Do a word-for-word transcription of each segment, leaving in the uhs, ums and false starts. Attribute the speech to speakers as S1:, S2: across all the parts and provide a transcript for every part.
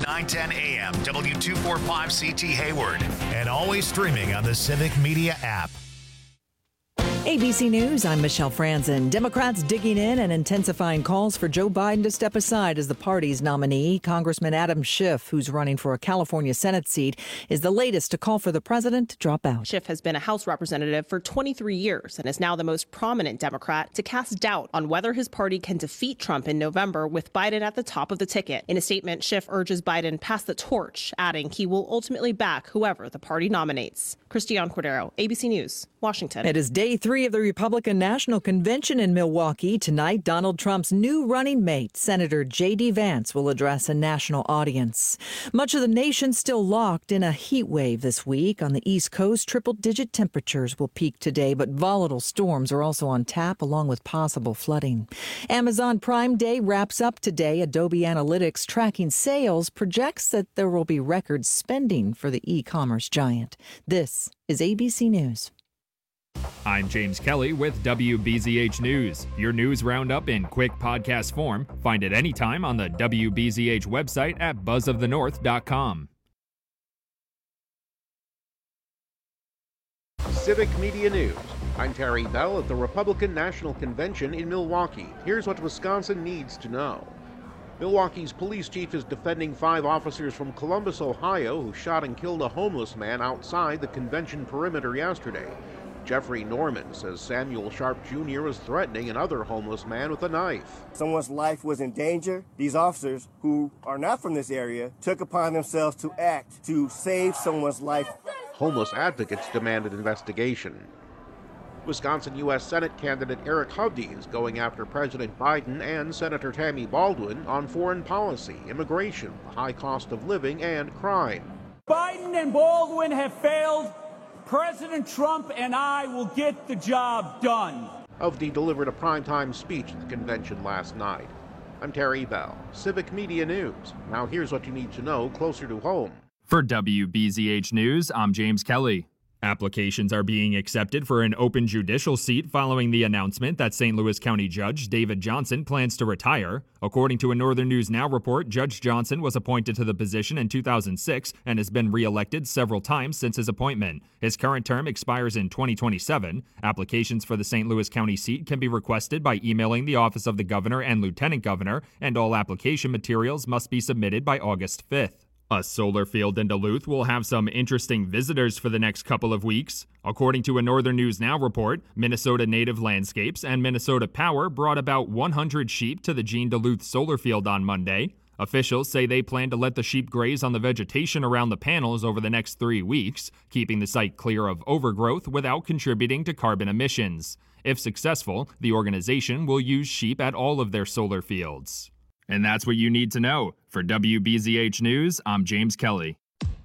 S1: nine ten A M, W two forty-five C T Hayward, and always streaming on the Civic Media app.
S2: A B C News, I'm Michelle Franzen. Democrats digging in and intensifying calls for Joe Biden to step aside as the party's nominee. Congressman Adam Schiff, who's running for a California Senate seat, is the latest to call for the president to drop out.
S3: Schiff has been a House representative for twenty-three years and is now the most prominent Democrat to cast doubt on whether his party can defeat Trump in November with Biden at the top of the ticket. In a statement, Schiff urges Biden pass the torch, adding he will ultimately back whoever the party nominates. Christiane Cordero, A B C News, Washington.
S2: It is day three of the Republican National Convention in Milwaukee. Tonight, Donald Trump's new running mate, Senator J D. Vance, will address a national audience. Much of the nation still locked in a heat wave this week. On the East Coast, triple-digit temperatures will peak today, but volatile storms are also on tap, along with possible flooding. Amazon Prime Day wraps up today. Adobe Analytics tracking sales projects that there will be record spending for the e-commerce giant. This is A B C News.
S4: I'm James Kelly with W B Z H News. Your news roundup in quick podcast form. Find it anytime on the W B Z H website at buzz of the north dot com.
S5: Civic Media News. I'm Terry Bell at the Republican National Convention in Milwaukee. Here's what Wisconsin needs to know. Milwaukee's police chief is defending five officers from Columbus, Ohio, who shot and killed a homeless man outside the convention perimeter yesterday. Jeffrey Norman says Samuel Sharp Junior was threatening another homeless man with a knife.
S6: Someone's life was in danger. These officers, who are not from this area, took upon themselves to act to save someone's life.
S5: Homeless advocates demanded investigation. Wisconsin U S Senate candidate Eric Hovde is going after President Biden and Senator Tammy Baldwin on foreign policy, immigration, the high cost of living, and crime.
S7: Biden and Baldwin have failed. President Trump and I will get the job done.
S5: Hovde delivered a primetime speech at the convention last night. I'm Terry Bell, Civic Media News. Now here's what you need to know closer to home.
S4: For W B Z H News, I'm James Kelly. Applications are being accepted for an open judicial seat following the announcement that Saint Louis County Judge David Johnson plans to retire. According to a Northern News Now report, Judge Johnson was appointed to the position in two thousand six and has been reelected several times since his appointment. His current term expires in twenty twenty-seven. Applications for the Saint Louis County seat can be requested by emailing the office of the governor and lieutenant governor, and all application materials must be submitted by August fifth. A solar field in Duluth will have some interesting visitors for the next couple of weeks. According to a Northern News Now report, Minnesota Native Landscapes and Minnesota Power brought about one hundred sheep to the Gene Duluth solar field on Monday. Officials say they plan to let the sheep graze on the vegetation around the panels over the next three weeks, keeping the site clear of overgrowth without contributing to carbon emissions. If successful, the organization will use sheep at all of their solar fields. And that's what you need to know. For W B Z H News, I'm James Kelly.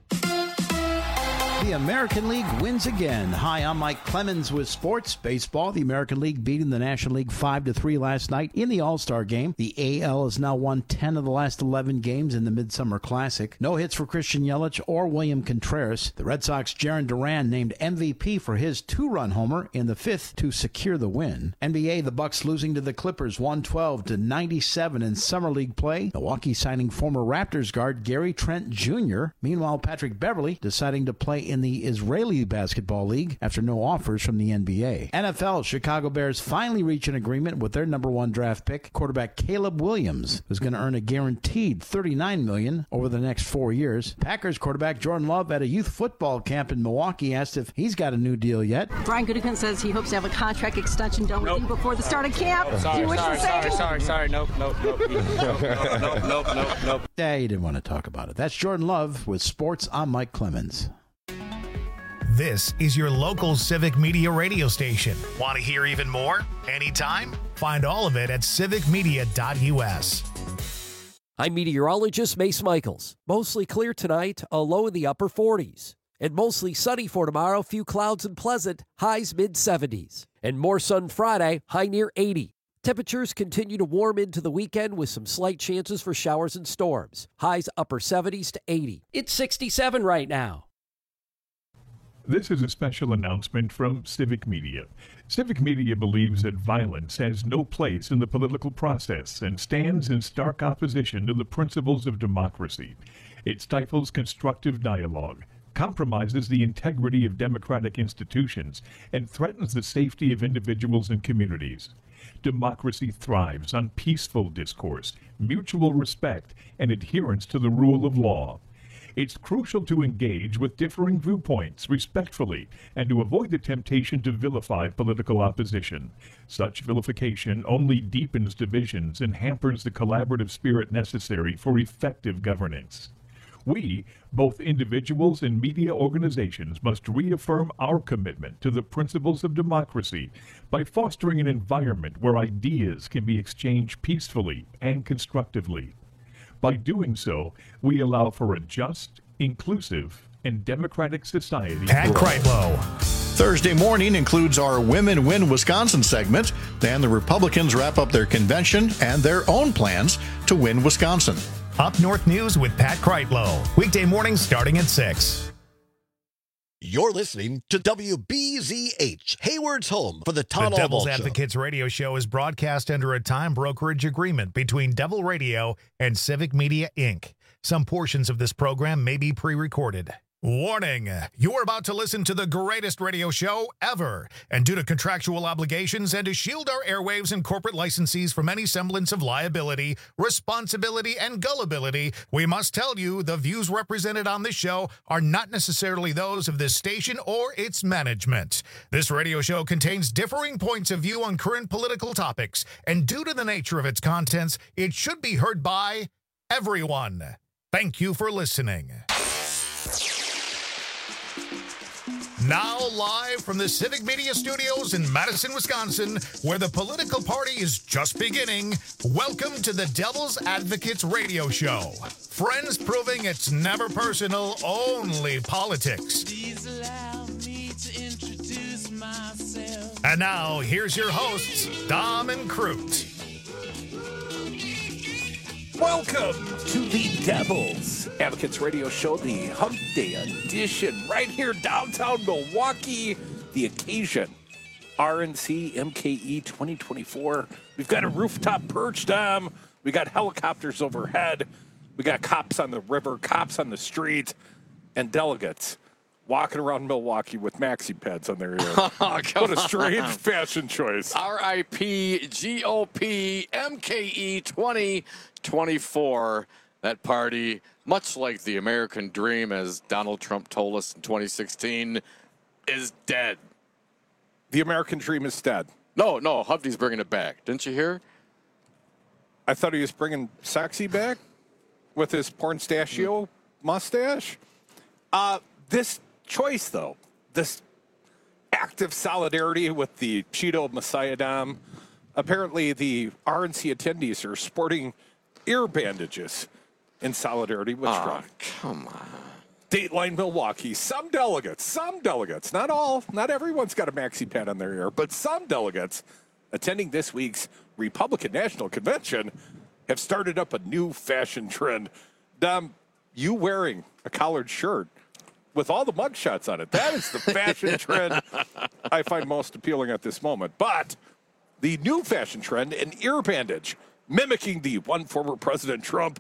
S8: The American League wins again. Hi, I'm Mike Clemens with sports. Baseball, the American League beating the National League five to three last night in the All-Star game. The A L has now won ten of the last eleven games in the Midsummer Classic. No hits for Christian Yelich or William Contreras. The Red Sox' Jarren Duran named M V P for his two-run homer in the fifth to secure the win. N B A, the Bucks losing to the Clippers one twelve to ninety-seven in Summer League play. Milwaukee signing former Raptors guard Gary Trent Junior Meanwhile, Patrick Beverley deciding to play in the Israeli Basketball League after no offers from the N B A. N F L, Chicago Bears finally reach an agreement with their number one draft pick, quarterback Caleb Williams, who's going to earn a guaranteed thirty-nine million dollars over the next four years. Packers quarterback Jordan Love at a youth football camp in Milwaukee asked if he's got a new deal yet.
S9: Brian Gutekunst says he hopes to have a contract extension done
S10: nope.
S9: with you before the start of camp.
S10: Oh, sorry,
S9: Do you wish
S10: sorry,
S9: to say?
S10: sorry, sorry, sorry, nope, nope, nope, nope, nope, nope, nope, nope.
S8: Yeah, you didn't want to talk about it. That's Jordan Love with Sports. I'm Mike Clemens.
S1: This is your local Civic Media radio station. Want to hear even more? Anytime? Find all of it at civic media dot u s.
S11: I'm meteorologist Mace Michaels. Mostly clear tonight, a low in the upper forties. And mostly sunny for tomorrow, few clouds and pleasant, highs mid seventies. And more sun Friday, high near eighty. Temperatures continue to warm into the weekend with some slight chances for showers and storms. Highs upper seventies to eighty. It's sixty-seven right now.
S12: This is a special announcement from Civic Media. Civic Media believes that violence has no place in the political process and stands in stark opposition to the principles of democracy. It stifles constructive dialogue, compromises the integrity of democratic institutions, and threatens the safety of individuals and communities. Democracy thrives on peaceful discourse, mutual respect, and adherence to the rule of law. It's crucial to engage with differing viewpoints respectfully and to avoid the temptation to vilify political opposition. Such vilification only deepens divisions and hampers the collaborative spirit necessary for effective governance. We, both individuals and media organizations, must reaffirm our commitment to the principles of democracy by fostering an environment where ideas can be exchanged peacefully and constructively. By doing so, we allow for a just, inclusive, and democratic society.
S1: Pat Kreitlow.
S13: Thursday morning includes our Women Win Wisconsin segment. Then the Republicans wrap up their convention and their own plans to win Wisconsin.
S1: Up North News with Pat Kreitlow. Weekday mornings starting at six.
S14: You're listening to W B Z H, Hayward's home for the Todd
S1: The Devil's
S14: Albaugh Show.
S1: Advocates radio show is broadcast under a time brokerage agreement between Devil Radio and Civic Media, Incorporated. Some portions of this program may be pre-recorded. Warning, you're about to listen to the greatest radio show ever. And due to contractual obligations and to shield our airwaves and corporate licensees from any semblance of liability, responsibility, and gullibility, we must tell you the views represented on this show are not necessarily those of this station or its management. This radio show contains differing points of view on current political topics, and due to the nature of its contents, it should be heard by everyone. Thank you for listening. Now live from the Civic Media Studios in Madison, Wisconsin, where the political party is just beginning, welcome to the Devil's Advocates radio show. Friends proving it's never personal, only politics. Please allow me to introduce myself. And now, here's your hosts, Dom and Crute.
S15: Welcome to the Devil's Advocates Radio Show, the Hump Day edition, right here downtown Milwaukee. The occasion, R N C M K E twenty twenty-four. We've got a rooftop perch, Dom. We got helicopters overhead. We got cops on the river, cops on the street, and delegates walking around Milwaukee with maxi pads on their ear.
S16: Oh,
S15: what a strange fashion choice.
S16: R I P G O P M K E twenty twenty-four. That party, much like the American dream, as Donald Trump told us in twenty sixteen, is dead.
S15: The American dream is dead.
S16: No, no, Hovde's bringing it back. Didn't you hear?
S15: I thought he was bringing sexy back with his pornstachio mustache. Uh, this choice, though, this act of solidarity with the Cheeto Messiah Dom, apparently the R N C attendees are sporting ear bandages in solidarity with
S16: oh,
S15: Trump.
S16: Come on.
S15: Dateline Milwaukee, some delegates, some delegates, not all, not everyone's got a maxi pad on their ear, but some delegates attending this week's Republican National Convention have started up a new fashion trend. Dom, you wearing a collared shirt with all the mugshots on it, that is the fashion trend I find most appealing at this moment. But the new fashion trend, an ear bandage, mimicking the one former President Trump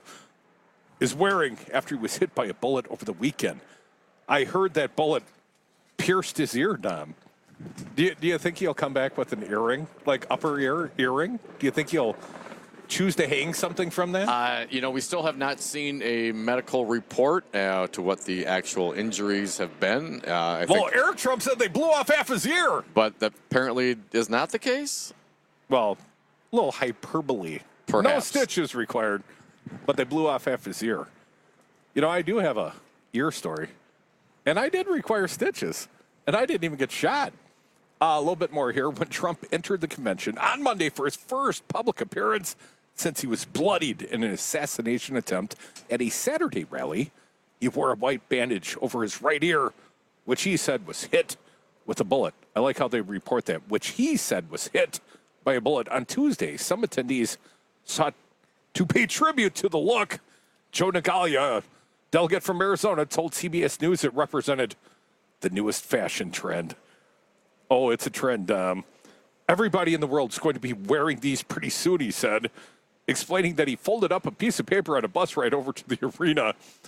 S15: is wearing after he was hit by a bullet over the weekend. I heard that bullet pierced his ear, Dom. Do you, do you think he'll come back with an earring, like upper ear earring? Do you think he'll choose to hang something from that?
S16: Uh, you know, we still have not seen a medical report uh, to what the actual injuries have been. Uh, I
S15: well,
S16: think,
S15: Eric Trump said they blew off half his ear.
S16: But that apparently is not the case?
S15: Well, a little hyperbole.
S16: Perhaps.
S15: No stitches required, but they blew off half his ear. You know, I do have a ear story, and I did require stitches, and I didn't even get shot. Uh, a little bit more here. When Trump entered the convention on Monday for his first public appearance since he was bloodied in an assassination attempt at a Saturday rally, he wore a white bandage over his right ear, which he said was hit with a bullet. I like how they report that, which he said was hit by a bullet. On Tuesday, some attendees sought to pay tribute to the look. Joe Nagalia, a delegate from Arizona, told C B S News it represented the newest fashion trend. Oh, it's a trend. Um, everybody in the world is going to be wearing these pretty soon, he said, explaining that he folded up a piece of paper on a bus ride over to the arena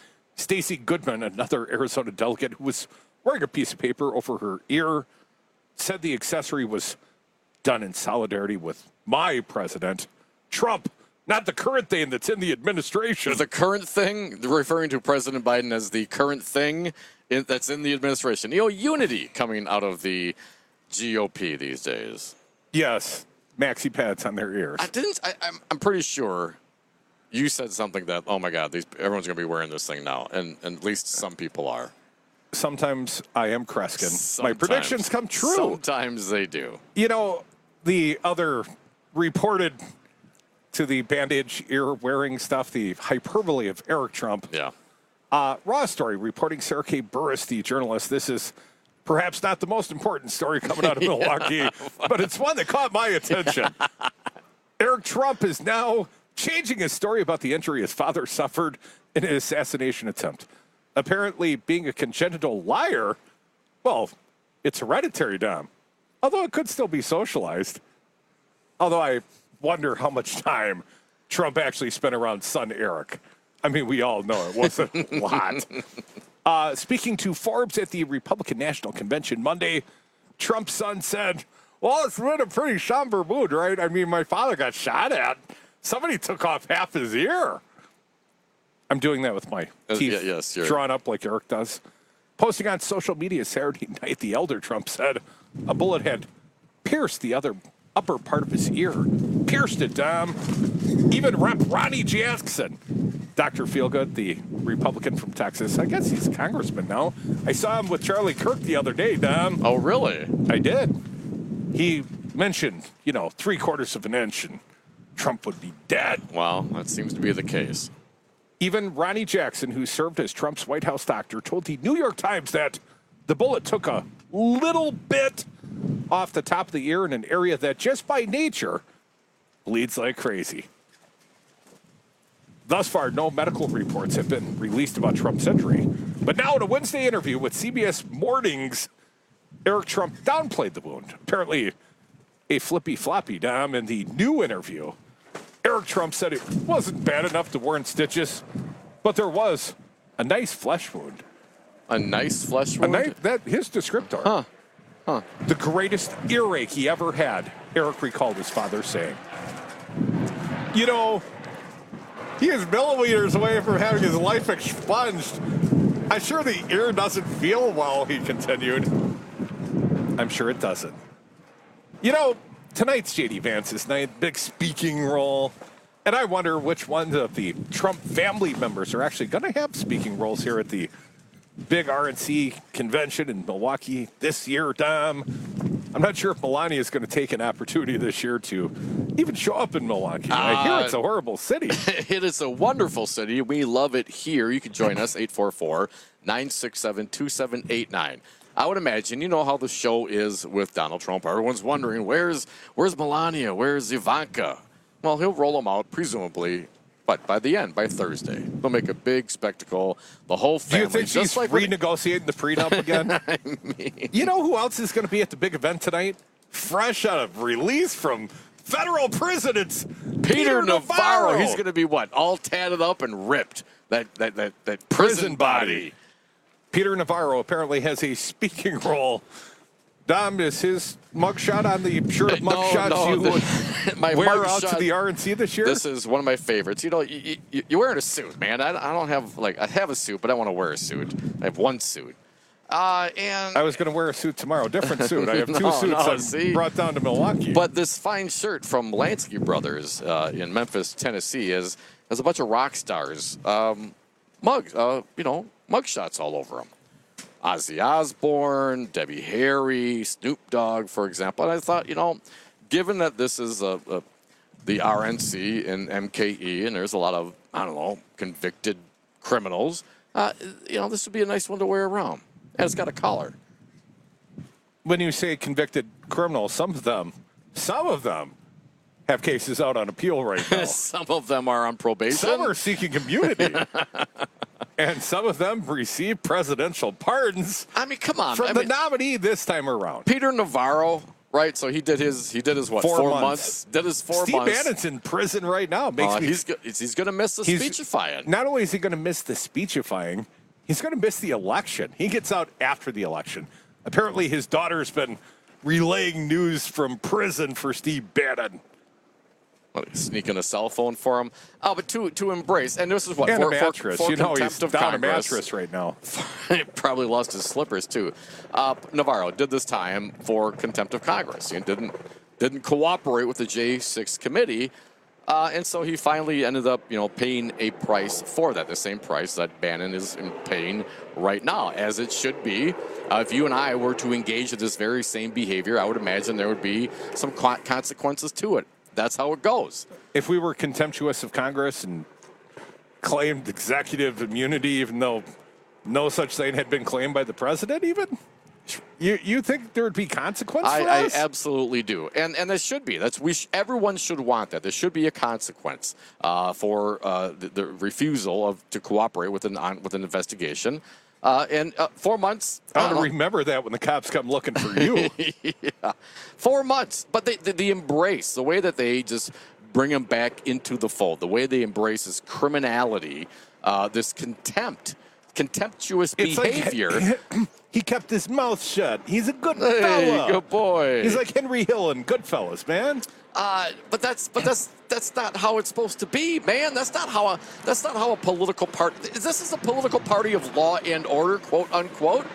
S15: Stacey Goodman, another Arizona delegate who was wearing a piece of paper over her ear, said the accessory was done in solidarity with my president, Trump, not the current thing that's in the administration.
S16: The current thing, referring to President Biden as the current thing in, that's in the administration. You know, unity coming out of the G O P these days.
S15: Yes, maxi pads on their ears.
S16: I didn't. I, I'm, I'm pretty sure you said something that, oh my God, these, everyone's going to be wearing this thing now, and, and at least some people are.
S15: Sometimes I am Kreskin.
S16: Sometimes.
S15: My predictions come true.
S16: Sometimes they do.
S15: You know, the other reported to the bandage ear wearing stuff, the hyperbole of Eric Trump.
S16: Yeah.
S15: Uh, Raw story reporting Sarah K. Burris, the journalist. This is perhaps not the most important story coming out of Milwaukee, yeah. but it's one that caught my attention. Eric Trump is now changing his story about the injury his father suffered in an assassination attempt. Apparently, being a congenital liar, well, it's hereditary, Dom. Although it could still be socialized. Although I wonder how much time Trump actually spent around son Eric. I mean, we all know it wasn't a lot. Uh, speaking to Forbes at the Republican National Convention Monday, Trump's son said, well, it's been a pretty somber mood, right? I mean, my father got shot at. Somebody took off half his ear. I'm doing that with my teeth
S16: uh, yeah, yes,
S15: drawn up like Eric does. Posting on social media Saturday night, the elder Trump said a bullet had pierced the other upper part of his ear. Pierced it, Dom. Even Rep Ronnie Jackson, Doctor Feelgood, the Republican from Texas. I guess he's a congressman now. I saw him with Charlie Kirk the other day, Dom.
S16: Oh, really?
S15: I did. He mentioned, you know, three quarters of an inch and Trump would be dead.
S16: Well, that seems to be the case.
S15: Even Ronnie Jackson, who served as Trump's White House doctor, told the New York Times that the bullet took a little bit off the top of the ear in an area that just by nature bleeds like crazy. Thus far, no medical reports have been released about Trump's injury. But now in a Wednesday interview with C B S Mornings, Eric Trump downplayed the wound. Apparently a flippy floppy, Dom. In the new interview, Eric Trump said it wasn't bad enough to warrant stitches, but there was a nice flesh wound.
S16: A nice flesh wound?
S15: A nice, that, his descriptor.
S16: Huh. Huh.
S15: The greatest earache he ever had, Eric recalled his father saying. You know, he is millimeters away from having his life expunged. I'm sure the ear doesn't feel well, he continued. I'm sure it doesn't. You know, tonight's J D Vance's night, big speaking role. And I wonder which ones of the Trump family members are actually going to have speaking roles here at the big R N C convention in Milwaukee this year, Dom. I'm not sure if Melania is going to take an opportunity this year to even show up in Milwaukee. Uh, I hear it's a horrible city.
S16: It is a wonderful city. We love it here. You can join us, eight four four, nine six seven, two seven eight nine. I would imagine, you know how the show is with Donald Trump. Everyone's wondering, where's where's Melania? Where's Ivanka? Well, he'll roll them out, presumably, but by the end, by Thursday. They'll make a big spectacle. The whole family.
S15: Do you think
S16: just
S15: she's
S16: like
S15: renegotiating the prenup again?
S16: I mean,
S15: you know who else is going to be at the big event tonight? Fresh out of release from federal prison, it's Peter,
S16: Peter Navarro.
S15: Navarro.
S16: He's going to be what? All tatted up and ripped. That that that, that prison,
S15: prison
S16: body.
S15: body. Peter Navarro apparently has a speaking role. Dom, is his mugshot on the shirt of mugshots
S16: no, no,
S15: you
S16: the,
S15: would
S16: my
S15: wear
S16: mug
S15: out
S16: shot,
S15: to the R N C this year?
S16: This is one of my favorites. You know, you, you, you're wearing a suit, man. I, I don't have, like, I have a suit, but I want to wear a suit. I have one suit. Uh, and
S15: I was going to wear a suit tomorrow, different suit. I have two
S16: no,
S15: suits
S16: no,
S15: I
S16: see?
S15: brought down to Milwaukee.
S16: But this fine shirt from Lansky Brothers uh, in Memphis, Tennessee, is has a bunch of rock stars, um, mugs, uh, you know, mugshots all over them. Ozzy Osbourne, Debbie Harry, Snoop Dogg, for example. And I thought, you know, given that this is a, a, the R N C and M K E, and there's a lot of, I don't know, convicted criminals, uh, you know, this would be a nice one to wear around. And it's got a collar.
S15: When you say convicted criminals, some of them, some of them have cases out on appeal right now.
S16: Some of them are on probation.
S15: Some are seeking immunity. And some of them receive presidential pardons.
S16: I mean, come on.
S15: From
S16: I
S15: the
S16: mean,
S15: nominee this time around.
S16: Peter Navarro right? So he did his he did his what
S15: four,
S16: four
S15: months.
S16: months. Did his four
S15: Steve
S16: months.
S15: Steve Bannon's in prison right now. Makes
S16: uh,
S15: me,
S16: he's go, he's going to miss the speechifying.
S15: Not only is he going to miss the speechifying, he's going to miss the election. He gets out after the election. Apparently, his daughter's been relaying news from prison for Steve Bannon.
S16: What, sneaking a cell phone for him? Oh, but to to embrace, and this is what
S15: and
S16: for,
S15: a mattress.
S16: For, for
S15: you know, he's
S16: of
S15: down
S16: Congress.
S15: a mattress right now.
S16: He probably lost his slippers too. Uh, Navarro did this time for contempt of Congress. He didn't didn't cooperate with the J six committee, uh, and so he finally ended up, you know, paying a price for that. The same price that Bannon is paying right now, as it should be. Uh, if you and I were to engage in this very same behavior, I would imagine there would be some consequences to it. That's how it goes.
S15: If we were contemptuous of Congress and claimed executive immunity, even though no such thing had been claimed by the president, even you you think there would be consequence
S16: I,
S15: for us?
S16: I absolutely do, and and there should be. That's we. Sh- everyone should want that. There should be a consequence uh, for uh, the, the refusal of to cooperate with an on, with an investigation. Uh, and uh, four months.
S15: I
S16: I
S15: want to remember that when the cops come looking for you.
S16: Yeah. Four months. But they, the, the embrace, the way that they just bring him back into the fold, the way they embrace his criminality, uh, this contempt, contemptuous
S15: It's
S16: behavior.
S15: Like, he kept his mouth shut. He's a good
S16: Hey,
S15: fella.
S16: good boy.
S15: He's like Henry Hill in Goodfellas, man.
S16: Uh, but that's but that's that's not how it's supposed to be, man. That's not how a that's not how a political party. This is a political party of law and order, quote unquote.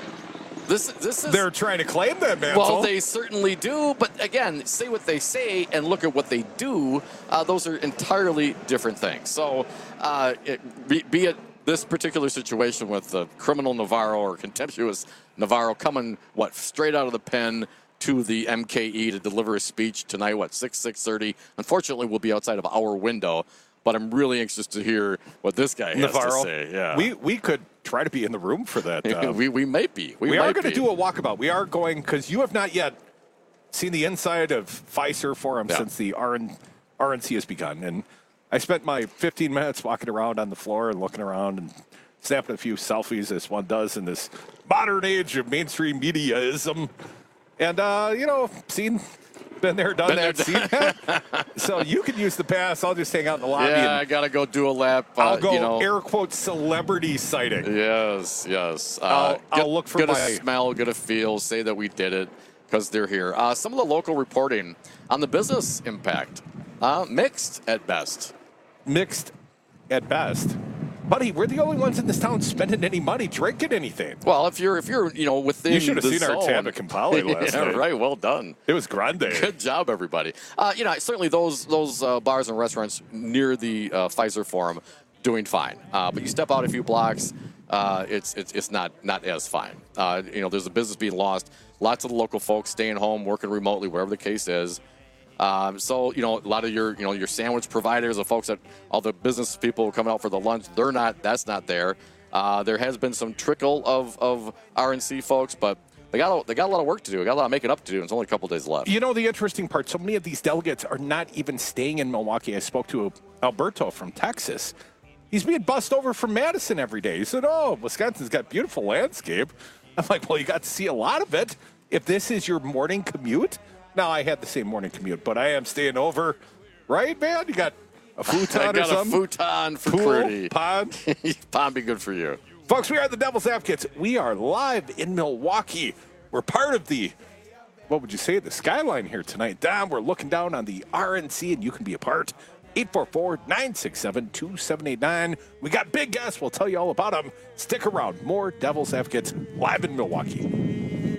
S16: This this is.
S15: They're trying to claim that, man.
S16: Well, they certainly do. But again, say what they say and look at what they do. Uh, those are entirely different things. So, uh, it, be, be it this particular situation with the criminal Navarro or contemptuous Navarro coming what straight out of the pen to the M K E to deliver a speech tonight, what, six, six thirty. Unfortunately, we'll be outside of our window, but I'm really anxious to hear what this guy has
S15: Navarro,
S16: to say. Yeah.
S15: We we could try to be in the room for that. Uh,
S16: we, we may be. We,
S15: we
S16: might
S15: are going to
S16: be.
S15: do a walkabout. We are going, because you have not yet seen the inside of Pfizer Forum
S16: Yeah.
S15: since the R N, R N C has begun. And I spent my fifteen minutes walking around on the floor and looking around and snapping a few selfies, as one does in this modern age of mainstream mediaism. And, uh, you know, seen, been there, done
S16: Been
S15: that,
S16: there,
S15: seen that. So you can use the pass. I'll just hang out in the lobby.
S16: Yeah,
S15: and
S16: I got to go do a lap. Uh,
S15: I'll go
S16: you know.
S15: air quote celebrity sighting.
S16: Yes, yes. Uh,
S15: I'll-
S16: get,
S15: I'll look for
S16: get
S15: my-
S16: a smell, get a feel, say that we did it because they're here. Uh, some of the local reporting on the business impact, uh, mixed at best.
S15: Mixed at best. Buddy, we're the only ones in this town spending any money, drinking anything.
S16: Well, if you're if you're you know within
S15: You should have
S16: the
S15: seen
S16: zone,
S15: our tab at Campali last
S16: yeah,
S15: night.
S16: right. Well done.
S15: It was grande.
S16: Good job, everybody. Uh, you know, certainly those those uh, bars and restaurants near the uh, Pfizer Forum doing fine. Uh, but you step out a few blocks, uh, it's it's it's not not as fine. Uh, you know, there's a business being lost. Lots of the local folks staying home, working remotely, wherever the case is. Um, so, you know, a lot of your, you know, your sandwich providers, the folks that all the business people coming out for the lunch, they're not, that's not there. Uh, there has been some trickle of, of R N C folks, but they got, a, they got a lot of work to do. They got a lot of making up to do. And it's only a couple days left.
S15: You know, the interesting part, so many of these delegates are not even staying in Milwaukee. I spoke to Alberto from Texas. He's being bussed over from Madison every day. He said, oh, Wisconsin's got beautiful landscape. I'm like, well, you got to see a lot of it. If this is your morning commute. Now, I had the same morning commute, but I am staying over. Right, man? You got a futon
S16: I
S15: or
S16: got
S15: something?
S16: a futon for
S15: Pool,
S16: Crudy.
S15: pond.
S16: Pond be good for you.
S15: Folks, we are the Devil's Advocates. We are live in Milwaukee. We're part of the, what would you say, the skyline here tonight. Down, we're looking down on the R N C, and you can be a part. eight four four, nine six seven, two seven eight nine. We got big guests. We'll tell you all about them. Stick around. More Devil's Advocates live in Milwaukee.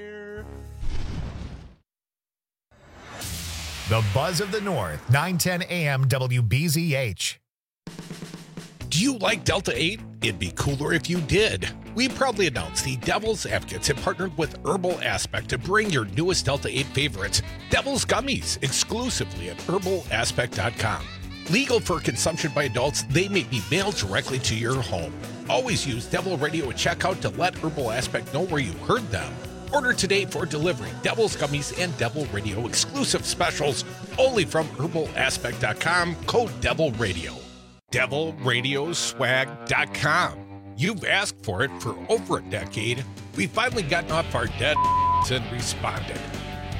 S1: The Buzz of the North, nine ten A M W B Z H.
S17: Do you like Delta eight? It'd be cooler if you did. We proudly announce the Devil's Advocates have partnered with Herbal Aspect to bring your newest Delta eight favorites, Devil's Gummies, exclusively at herbal aspect dot com. Legal for consumption by adults, they may be mailed directly to your home. Always use Devil Radio at checkout to let Herbal Aspect know where you heard them. Order today for delivery. Devil's Gummies and Devil Radio exclusive specials only from herbal aspect dot com, code Devil Radio. devil radio swag dot com. You've asked for it for over a decade. We've finally gotten off our dead and responded.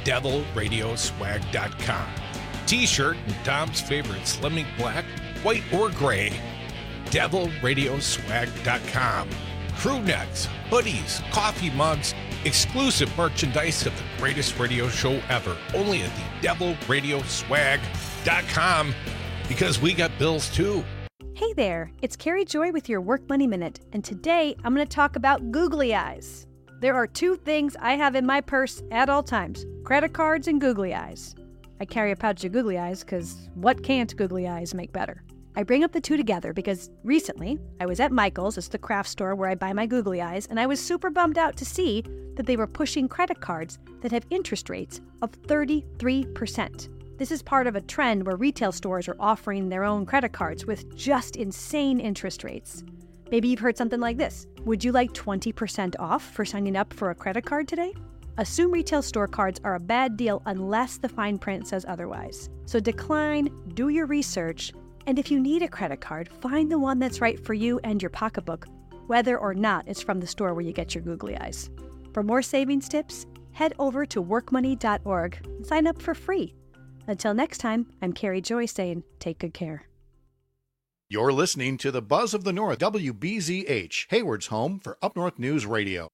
S17: devil radio swag dot com. T-shirt in Dom's favorite slimming black, white, or gray. devil radio swag dot com. Crew necks, hoodies, coffee mugs, exclusive merchandise of the greatest radio show ever. Only at the devil radio swag dot com, because we got bills too.
S18: Hey there, it's Carrie Joy with your Work Money Minute, and today I'm going to talk about googly eyes. There are two things I have in my purse at all times, credit cards and googly eyes. I carry a pouch of googly eyes because what can't googly eyes make better? I bring up the two together because recently I was at Michael's, it's the craft store where I buy my googly eyes, and I was super bummed out to see that they were pushing credit cards that have interest rates of thirty-three percent. This is part of a trend where retail stores are offering their own credit cards with just insane interest rates. Maybe you've heard something like this. Would you like twenty percent off for signing up for a credit card today? Assume retail store cards are a bad deal unless the fine print says otherwise. So decline, do your research, and if you need a credit card, find the one that's right for you and your pocketbook, whether or not it's from the store where you get your googly eyes. For more savings tips, head over to work money dot org and sign up for free. Until next time, I'm Carrie Joy saying, take good care.
S13: You're listening to the Buzz of the North, W B Z H, Hayward's home for Up North News Radio.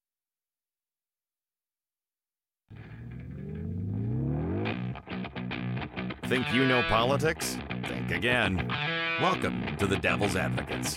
S19: Think you know politics? Think again. Welcome to the Devil's Advocates.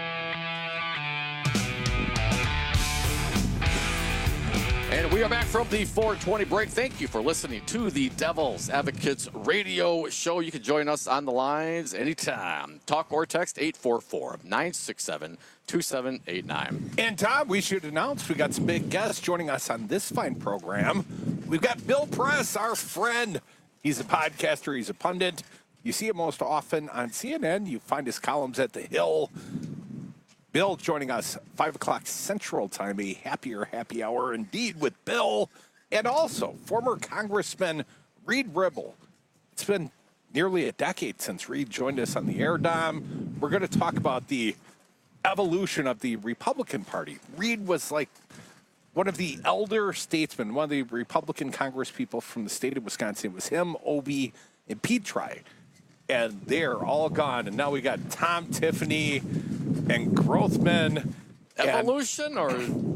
S16: And we are back from the four twenty break. Thank you for listening to the Devil's Advocates radio show. You can join us on the lines anytime. Talk or text eight four four, nine six seven, two seven eight nine.
S15: And Tom, we should announce we got some big guests joining us on this fine program. We've got Bill Press, our friend. He's a podcaster. He's a pundit. You see him most often on C N N. You find his columns at The Hill. Bill joining us five o'clock Central Time, a happier happy hour indeed with Bill. And also former Congressman Reed Ribble. It's been nearly a decade since Reed joined us on the air, Dom. We're going to talk about the evolution of the Republican Party. Reed was like one of the elder statesmen, one of the Republican congresspeople from the state of Wisconsin. It was him, Obie, and Petri. And they're all gone. And now we got Tom Tiffany and Grothman.
S16: Evolution or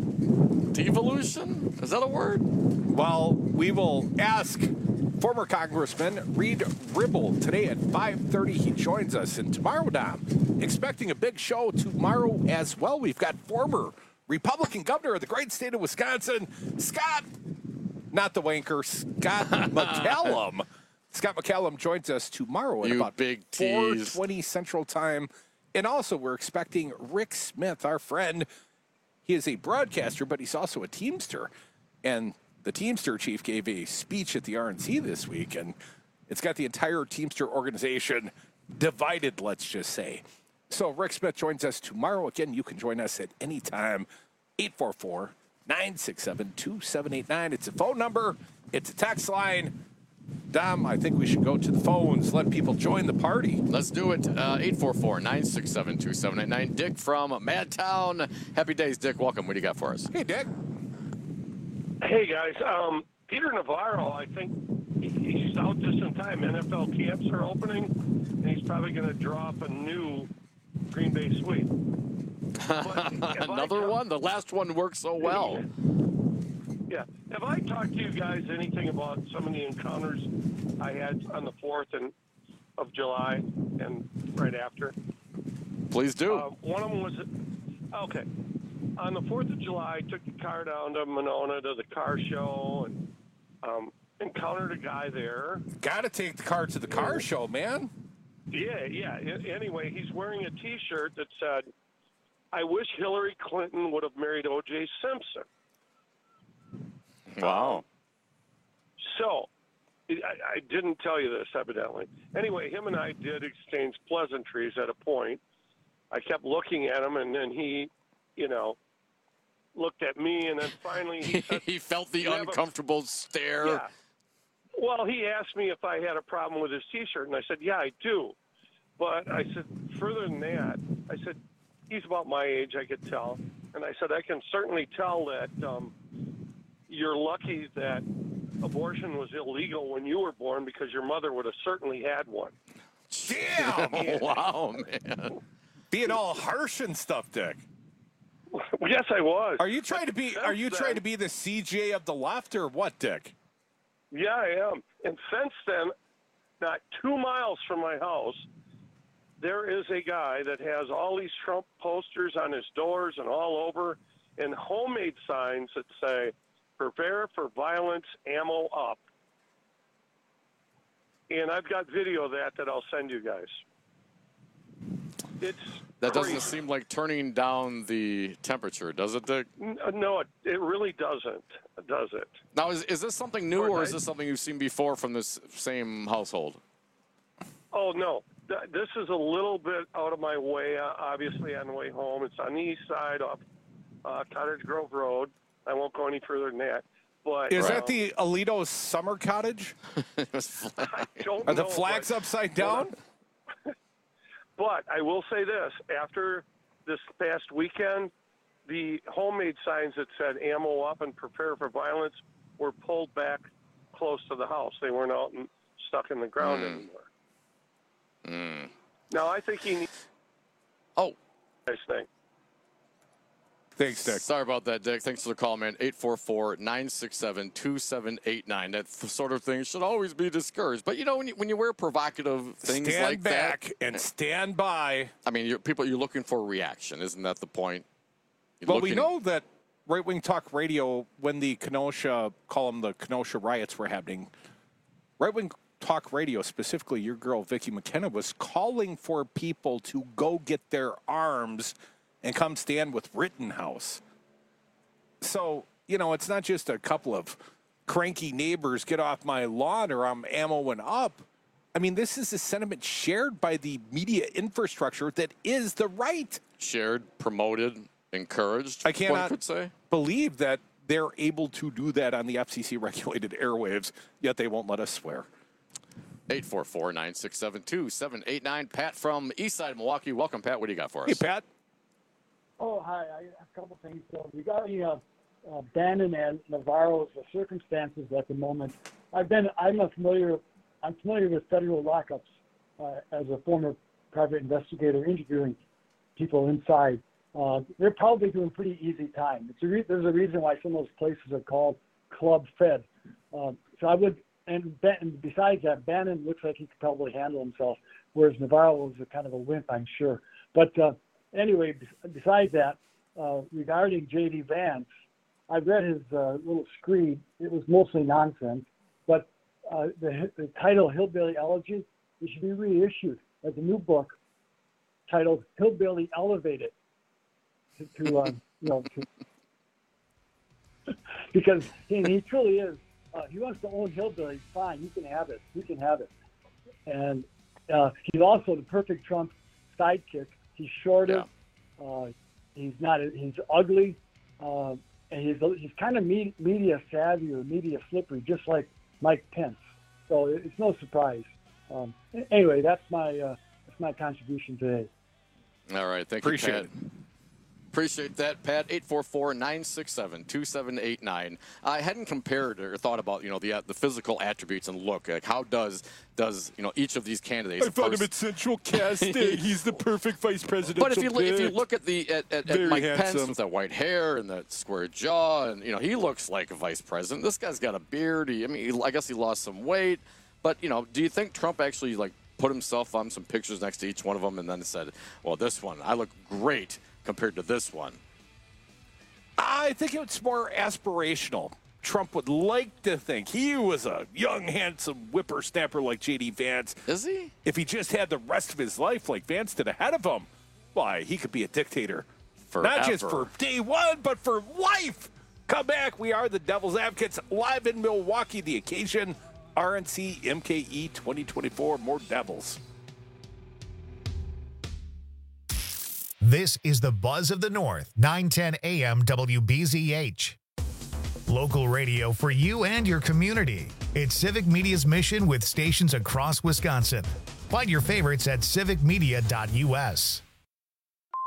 S16: devolution? Is that a word?
S15: Well, we will ask former Congressman Reed Ribble today at five thirty. He joins us. And tomorrow, Dom, expecting a big show tomorrow as well. We've got former Republican governor of the great state of Wisconsin, Scott, not the wanker, Scott McCallum. Scott McCallum joins us tomorrow at
S16: you
S15: about
S16: big
S15: four twenty Central Time. And also, we're expecting Rick Smith, our friend. He is a broadcaster, but he's also a Teamster. And the Teamster chief gave a speech at the R N C this week, and it's got the entire Teamster organization divided, let's just say. So Rick Smith joins us tomorrow. Again, you can join us at any time, eight four four, nine six seven, two seven eight nine. It's a phone number. It's a text line. Dom, I think we should go to the phones, let people join the party.
S16: Let's do it. Uh, eight four four, nine six seven, two seven eight nine. Dick from Madtown. Happy days, Dick. Welcome. What do you got for us?
S15: Hey, Dick.
S20: Hey, guys. Um, Peter Navarro, I think he's out just in time. N F L camps are opening, and he's probably going to draw up a new Green Bay sweep.
S16: Another one? The last one worked so well.
S20: Yeah. Have I talked to you guys anything about some of the encounters I had on the fourth and of July and right after?
S16: Please do.
S20: Uh, one of them was, okay, on the fourth of July, I took the car down to Monona to the car show and um, encountered a guy there.
S15: Got to take the car to the car show, man.
S20: Yeah, yeah. Anyway, he's wearing a T-shirt that said, I wish Hillary Clinton would have married O J Simpson.
S16: Wow.
S20: So, I, I didn't tell you this, evidently. Anyway, him and I did exchange pleasantries at a point. I kept looking at him, and then he, you know, looked at me, and then finally he said,
S16: he felt the uncomfortable a, stare.
S20: Yeah. Well, he asked me if I had a problem with his T-shirt, and I said, yeah, I do. But I said, further than that, I said, he's about my age, I could tell. And I said, I can certainly tell that um, you're lucky that abortion was illegal when you were born because your mother would have certainly had one.
S15: Damn!
S16: Oh, wow, man.
S15: Being all harsh and stuff, Dick.
S20: Yes, I was.
S15: Are you trying to be?
S20: Since
S15: Are you
S20: then,
S15: trying to be the C J of the left, or what, Dick?
S20: Yeah, I am. And since then, not two miles from my house, there is a guy that has all these Trump posters on his doors and all over, and homemade signs that say, "Prepare for violence, ammo up." And I've got video of that that I'll send you guys. It's
S16: That
S20: crazy.
S16: doesn't seem like turning down the temperature, does it, Dick?
S20: No, it, it really doesn't, does it?
S16: Now, is, is this something new, or is this something you've seen before from this same household?
S20: Oh, no. Th- This is a little bit out of my way, uh, obviously, on the way home. It's on the east side off uh, Cottage Grove Road. I won't go any further than that. But
S15: Is
S20: um,
S15: that the Alito summer cottage?
S20: I don't
S15: Are the
S20: know,
S15: flags
S20: but-
S15: upside down?
S20: But I will say this, after this past weekend, the homemade signs that said ammo up and prepare for violence were pulled back close to the house. They weren't out and stuck in the ground
S16: Mm.
S20: anymore.
S16: Mm.
S20: Now, I think he needs...
S16: Oh.
S20: Nice thing.
S15: Thanks, Dick.
S16: Sorry about that, Dick. Thanks for the call, man. eight four four, nine six seven, two seven eight nine. That th- sort of thing should always be discouraged. But, you know, when you, when you wear provocative things
S15: Stand
S16: like
S15: back
S16: that...
S15: and stand by.
S16: I mean, you're, people, you're looking for a reaction. Isn't that the point? You're
S15: Well, we
S16: looking-
S15: know that right-wing talk radio, when the Kenosha, call them the Kenosha riots were happening, right-wing talk radio, specifically your girl, Vicki McKenna, was calling for people to go get their arms and come stand with Rittenhouse. So, you know, it's not just a couple of cranky neighbors, get off my lawn or I'm ammoing up. I mean, this is a sentiment shared by the media infrastructure that is the right.
S16: Shared, promoted, encouraged,
S15: I
S16: one
S15: cannot
S16: could say.
S15: believe that they're able to do that on the F C C-regulated airwaves, yet they won't let us swear.
S16: eight four four, nine six seven, two seven eight nine. Pat from East Side Milwaukee. Welcome, Pat. What do you got for us?
S15: Hey, Pat.
S21: Oh, hi. I have a couple things. So regarding uh, uh, Bannon and Navarro's uh, circumstances at the moment, I've been I'm a familiar I'm familiar with federal lockups uh, as a former private investigator interviewing people inside. Uh, they're probably doing pretty easy time. It's a re- there's a reason why some of those places are called Club Fed. Um, so I would and, ben, and besides that, Bannon looks like he could probably handle himself, whereas Navarro was a kind of a wimp, I'm sure. But uh, Anyway, besides that, uh, regarding J D. Vance, I read his uh, little screed. It was mostly nonsense, but uh, the, the title "Hillbilly Elegy" it should be reissued as a new book titled "Hillbilly Elevated." To, to uh, you know, to, because he, he truly is. Uh, he wants to own hillbillies. Fine, you can have it. You can have it. And uh, he's also the perfect Trump sidekick. He's shorter. Yeah. Uh, he's not. He's ugly, uh, and he's he's kind of me, media savvy or media slippery, just like Mike Pence. So it's no surprise. Um, anyway, that's my uh, that's my contribution today.
S16: All right, thank
S15: Appreciate
S16: you, Pat.
S15: it.
S16: Appreciate that, Pat. eight four four, nine six seven, two seven eight nine. I hadn't compared or thought about, you know, the uh, the physical attributes and look. Like, how does does you know each of these candidates?
S15: I found
S16: first...
S15: him at Central casting. He's the perfect vice presidential
S16: But if you look, if you
S15: pick.
S16: look at the at, at,
S15: Very
S16: at Mike
S15: handsome.
S16: Pence with that white hair and that square jaw, and you know he looks like a vice president. This guy's got a beard. He, I mean, he, I guess he lost some weight. But you know, do you think Trump actually like put himself on some pictures next to each one of them and then said, "Well, this one I look great compared to this one"?
S15: I think it's more aspirational. Trump would like to think he was a young, handsome whippersnapper like J D. Vance.
S16: Is he?
S15: If he just had the rest of his life like Vance did ahead of him, why, he could be a dictator.
S16: Forever.
S15: Not just for day one, but for life. Come back. We are the Devil's Advocates live in Milwaukee. The occasion, R N C M K E twenty twenty-four. More Devils.
S1: This is the Buzz of the North, nine ten A M W B Z H. Local radio for you and your community. It's Civic Media's mission with stations across Wisconsin. Find your favorites at civic media dot U S.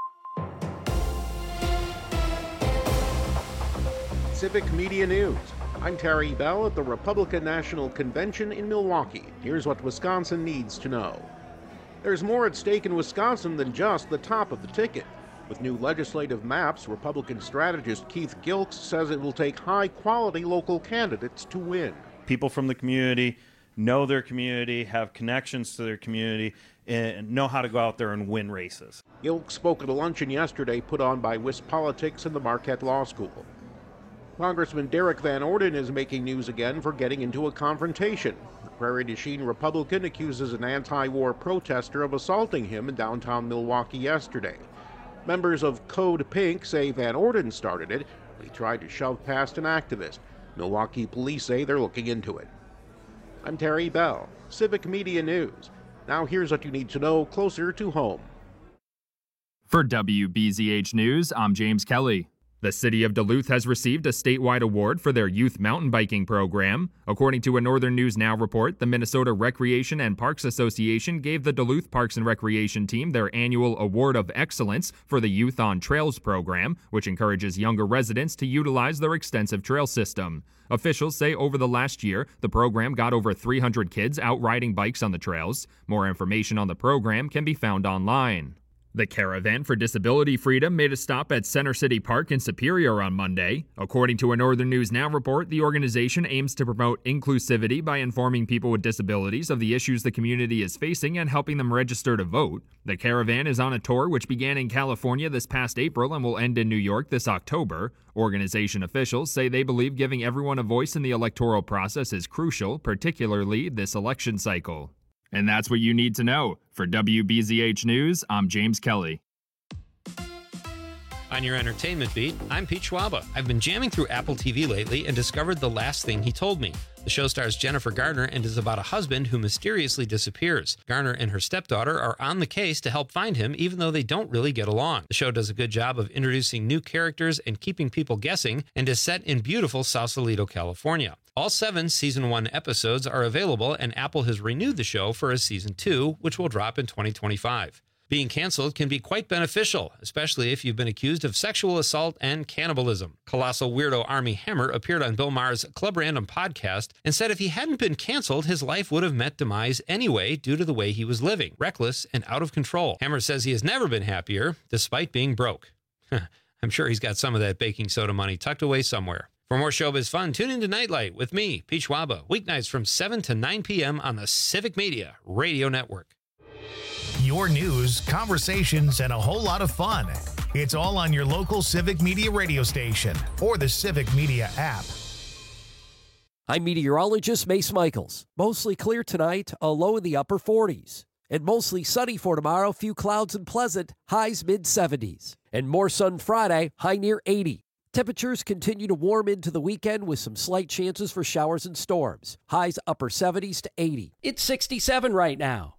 S5: Civic Media News. I'm Terry Bell at the Republican National Convention in Milwaukee. Here's what Wisconsin needs to know. There's more at stake in Wisconsin than just the top of the ticket. With new legislative maps, Republican strategist Keith Gilks says it will take high-quality local candidates to win.
S3: People from the community know their community, have connections to their community, and know how to go out there and win races.
S5: Gilks spoke at a luncheon yesterday put on by WisPolitics and the Marquette Law School. Congressman Derek Van Orden is making news again for getting into a confrontation. The Prairie du Chien Republican accuses an anti-war protester of assaulting him in downtown Milwaukee yesterday. Members of Code Pink say Van Orden started it when he tried to shove past an activist. Milwaukee police say they're looking into it. I'm Terry Bell, Civic Media News. Now here's what you need to know closer to home.
S4: For W B Z H News, I'm James Kelly. The city of Duluth has received a statewide award for their youth mountain biking program. According to a Northern News Now report, the Minnesota Recreation and Parks Association gave the Duluth Parks and Recreation team their annual Award of Excellence for the Youth on Trails program, which encourages younger residents to utilize their extensive trail system. Officials say over the last year, the program got over three hundred kids out riding bikes on the trails. More information on the program can be found online. The Caravan for Disability Freedom made a stop at Center City Park in Superior on Monday. According to a Northern News Now report, the organization aims to promote inclusivity by informing people with disabilities of the issues the community is facing and helping them register to vote. The Caravan is on a tour which began in California this past April and will end in New York this October. Organization officials say they believe giving everyone a voice in the electoral process is crucial, particularly this election cycle. And that's what you need to know. For W B Z H News, I'm James Kelly.
S22: On your entertainment beat, I'm Pete Schwaba. I've been jamming through Apple T V lately and discovered The Last Thing He Told Me. The show stars Jennifer Garner and is about a husband who mysteriously disappears. Garner and her stepdaughter are on the case to help find him, even though they don't really get along. The show does a good job of introducing new characters and keeping people guessing, and is set in beautiful Sausalito, California. All seven Season one episodes are available, and Apple has renewed the show for a Season two, which will drop in twenty twenty-five. Being canceled can be quite beneficial, especially if you've been accused of sexual assault and cannibalism. Colossal weirdo Armie Hammer appeared on Bill Maher's Club Random podcast and said if he hadn't been canceled, his life would have met demise anyway due to the way he was living, reckless and out of control. Hammer says he has never been happier, despite being broke. I'm sure he's got some of that baking soda money tucked away somewhere. For more showbiz fun, tune into Nightlight with me, Pete Schwaba, weeknights from seven to nine p.m. on the Civic Media Radio Network.
S1: Your news, conversations, and a whole lot of fun. It's all on your local Civic Media radio station or the Civic Media app.
S11: I'm meteorologist Mace Michaels. Mostly clear tonight, a low in the upper forties. And mostly sunny for tomorrow, few clouds and pleasant, highs mid seventies. And more sun Friday, high near eighty. Temperatures continue to warm into the weekend with some slight chances for showers and storms. Highs upper seventies to eighty. It's sixty-seven right now.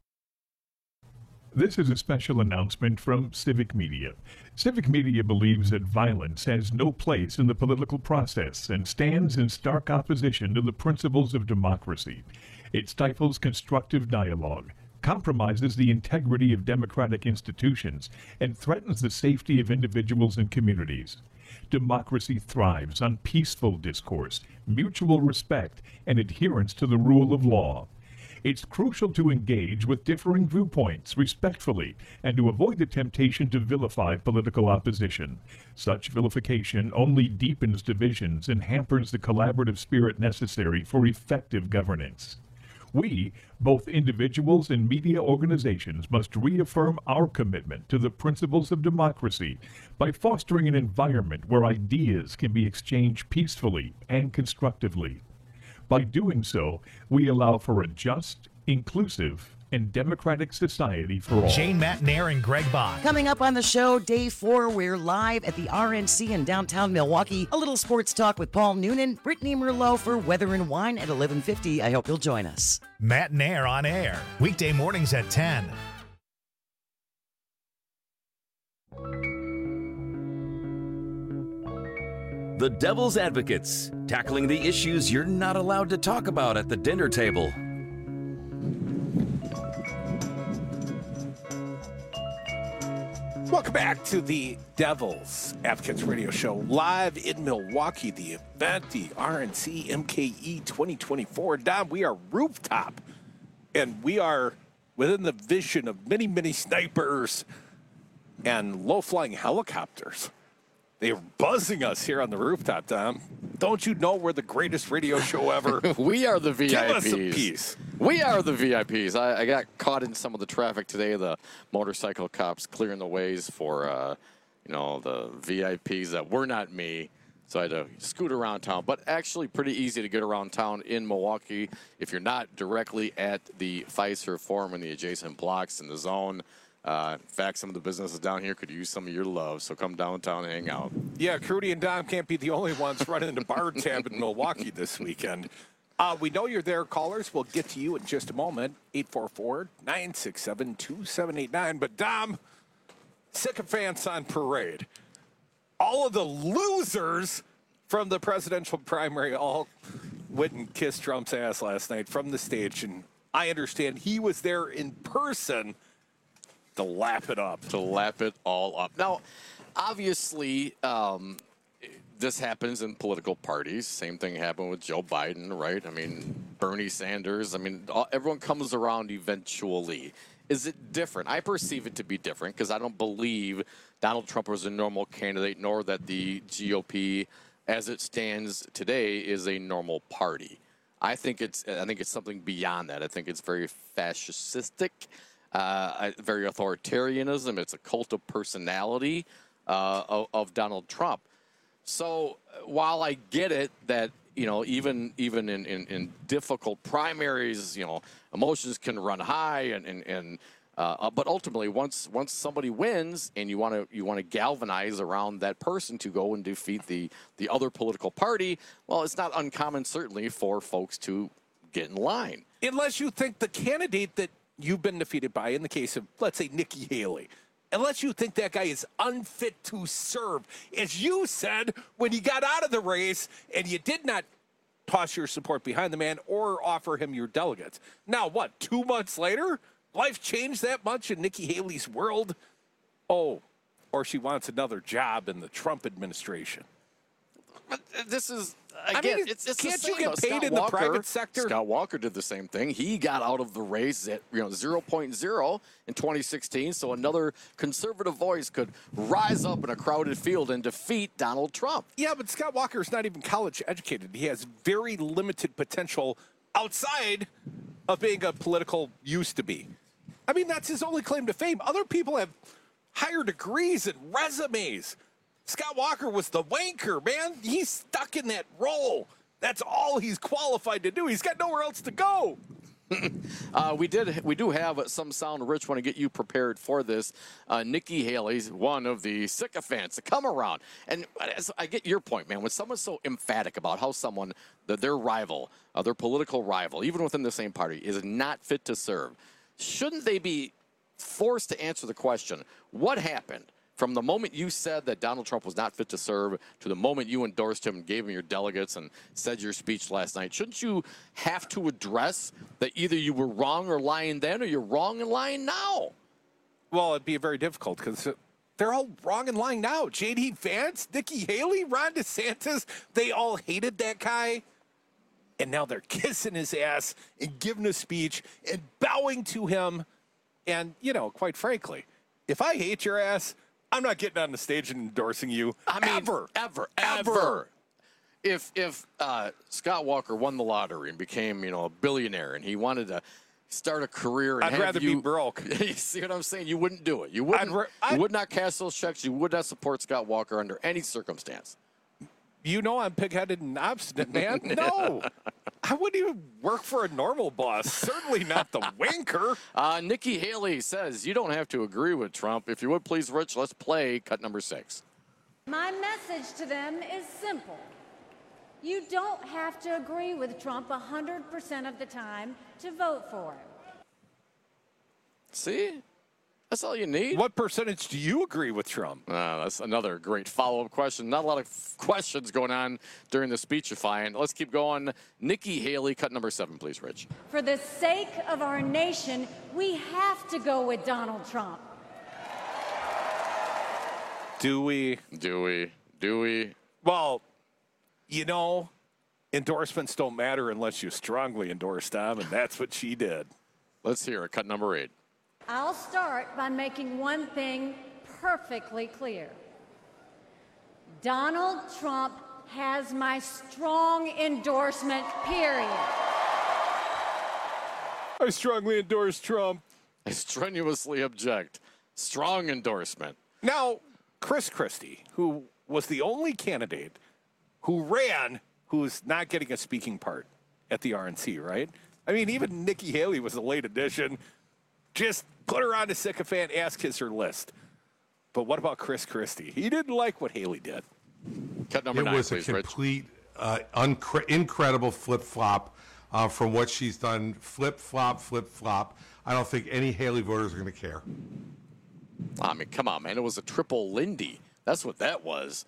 S12: This is a special announcement from Civic Media. Civic Media believes that violence has no place in the political process and stands in stark opposition to the principles of democracy. It stifles constructive dialogue, compromises the integrity of democratic institutions, and threatens the safety of individuals and communities. Democracy thrives on peaceful discourse, mutual respect, and adherence to the rule of law. It's crucial to engage with differing viewpoints respectfully and to avoid the temptation to vilify political opposition. Such vilification only deepens divisions and hampers the collaborative spirit necessary for effective governance. We, both individuals and media organizations, must reaffirm our commitment to the principles of democracy by fostering an environment where ideas can be exchanged peacefully and constructively. By doing so, we allow for a just, inclusive, and democratic society for all.
S1: Shane Matnair and Greg Bach.
S23: Coming up on the show, day four, we're live at the R N C in downtown Milwaukee. A little sports talk with Paul Noonan, Brittany Merlot for Weather and Wine at eleven fifty. I hope you'll join us.
S1: Matnair on air, weekday mornings at ten.
S19: The Devil's Advocates, tackling the issues you're not allowed to talk about at the dinner table.
S15: Welcome back to the Devils Advocates Radio Show, live in Milwaukee. The event, the R N C M K E twenty twenty-four. Dom, we are rooftop, and we are within the vision of many, many snipers and low-flying helicopters. They are buzzing us here on the rooftop, Dom. Don't you know we're the greatest radio show ever?
S16: We are the V I Ps.
S15: Give us a piece.
S16: We are the V I Ps. I, I got caught in some of the traffic today. The motorcycle cops clearing the ways for, uh, you know, the V I Ps that were not me. So I had to scoot around town. But actually pretty easy to get around town in Milwaukee if you're not directly at the Fiserv Forum and the adjacent blocks in the zone. Uh, in fact, some of the businesses down here could use some of your love, so come downtown and hang out.
S15: Yeah, Crudy and Dom can't be the only ones running into Bar Tab in Milwaukee this weekend. Uh, we know you're there, callers. We'll get to you in just a moment. eight four four, nine six seven, two seven eight nine. But, Dom, sycophants on parade. All of the losers from the presidential primary all went and kissed Trump's ass last night from the stage. And I understand he was there in person to lap it up.
S16: To lap it all up. Now, obviously, um, this happens in political parties. Same thing happened with Joe Biden, right? I mean, Bernie Sanders. I mean, all, everyone comes around eventually. Is it different? I perceive it to be different because I don't believe Donald Trump was a normal candidate, nor that the G O P, as it stands today, is a normal party. I think it's. I think it's something beyond that. I think it's very fascistic. Uh, very authoritarianism. It's a cult of personality uh, of, of Donald Trump. So while I get it that, you know, even even in, in, in difficult primaries, you know, emotions can run high, and and, and uh, but ultimately once once somebody wins and you want to you want to galvanize around that person to go and defeat the the other political party, well, it's not uncommon certainly for folks to get in line.
S15: Unless you think the candidate that you've been defeated by, in the case of, let's say, Nikki Haley, unless you think that guy is unfit to serve, as you said when you got out of the race and you did not toss your support behind the man or offer him your delegates. Now, what, two months later, life changed that much in Nikki Haley's world? Oh, or she wants another job in the Trump administration.
S16: But this is, again,
S15: I mean,
S16: it's, it's
S15: can't
S16: the
S15: you
S16: same.
S15: get paid
S16: Scott
S15: in the
S16: Walker,
S15: private sector?
S16: Scott Walker did the same thing. He got out of the race at, you know, zero point zero in twenty sixteen, so another conservative voice could rise up in a crowded field and defeat Donald Trump.
S15: Yeah, but Scott Walker is not even college educated. He has very limited potential outside of being a political used to be. I mean, that's his only claim to fame. Other people have higher degrees and resumes. Scott Walker was the wanker, man. He's stuck in that role. That's all he's qualified to do. He's got nowhere else to go.
S16: uh, we did. We do have some sound. Rich, want to get you prepared for this. Uh, Nikki Haley's one of the sycophants to come around. And I get your point, man. When someone's so emphatic about how someone, that their rival, uh, their political rival, even within the same party, is not fit to serve, shouldn't they be forced to answer the question, what happened from the moment you said that Donald Trump was not fit to serve to the moment you endorsed him and gave him your delegates and said your speech last night? Shouldn't you have to address that either you were wrong or lying then, or you're wrong and lying now?
S15: Well, it'd be very difficult because they're all wrong and lying now. J D Vance, Nikki Haley, Ron DeSantis, they all hated that guy. And now they're kissing his ass and giving a speech and bowing to him. And, you know, quite frankly, if I hate your ass, I'm not getting on the stage and endorsing you.
S16: I mean,
S15: ever,
S16: ever,
S15: ever.
S16: ever. If if uh, Scott Walker won the lottery and became, you know, a billionaire, and he wanted to start a career, and
S15: I'd
S16: have
S15: rather
S16: you,
S15: be broke.
S16: You see what I'm saying? You wouldn't do it. You wouldn't.
S15: I'd, I'd,
S16: you would not cash those checks. You would not support Scott Walker under any circumstance.
S15: You know I'm pig-headed and obstinate, man. No. I wouldn't even work for a normal boss. Certainly not the wanker.
S16: Uh, Nikki Haley says you don't have to agree with Trump. If you would, please, Rich, let's play cut number six.
S2: My message to them is simple. You don't have to agree with Trump one hundred percent of the time to vote for him.
S16: See? That's all you need.
S15: What percentage do you agree with Trump?
S16: Uh, that's another great follow-up question. Not a lot of f- questions going on during the speechifying. Let's keep going. Nikki Haley, cut number seven, please, Rich.
S2: For the sake of our nation, we have to go with Donald Trump.
S15: Do we?
S16: Do we? Do we?
S15: Well, you know, endorsements don't matter unless you strongly endorse them, and that's what she did.
S16: Let's hear it. Cut number eight.
S2: I'll start by making one thing perfectly clear. Donald Trump has my strong endorsement, period.
S15: I strongly endorse Trump.
S16: I strenuously object. Strong endorsement.
S15: Now, Chris Christie, who was the only candidate who ran who's not getting a speaking part at the R N C, right? I mean, even Nikki Haley was a late addition. Just put her on to sycophant, ask his her list. But what about Chris Christie? He didn't like what Haley did.
S16: Cut number
S6: it
S16: nine,
S6: was
S16: please,
S6: a complete, uh, uncre- incredible flip-flop uh, from what she's done. Flip-flop, flip-flop. I don't think any Haley voters are going to care.
S16: I mean, come on, man. It was a triple Lindy. That's what that was.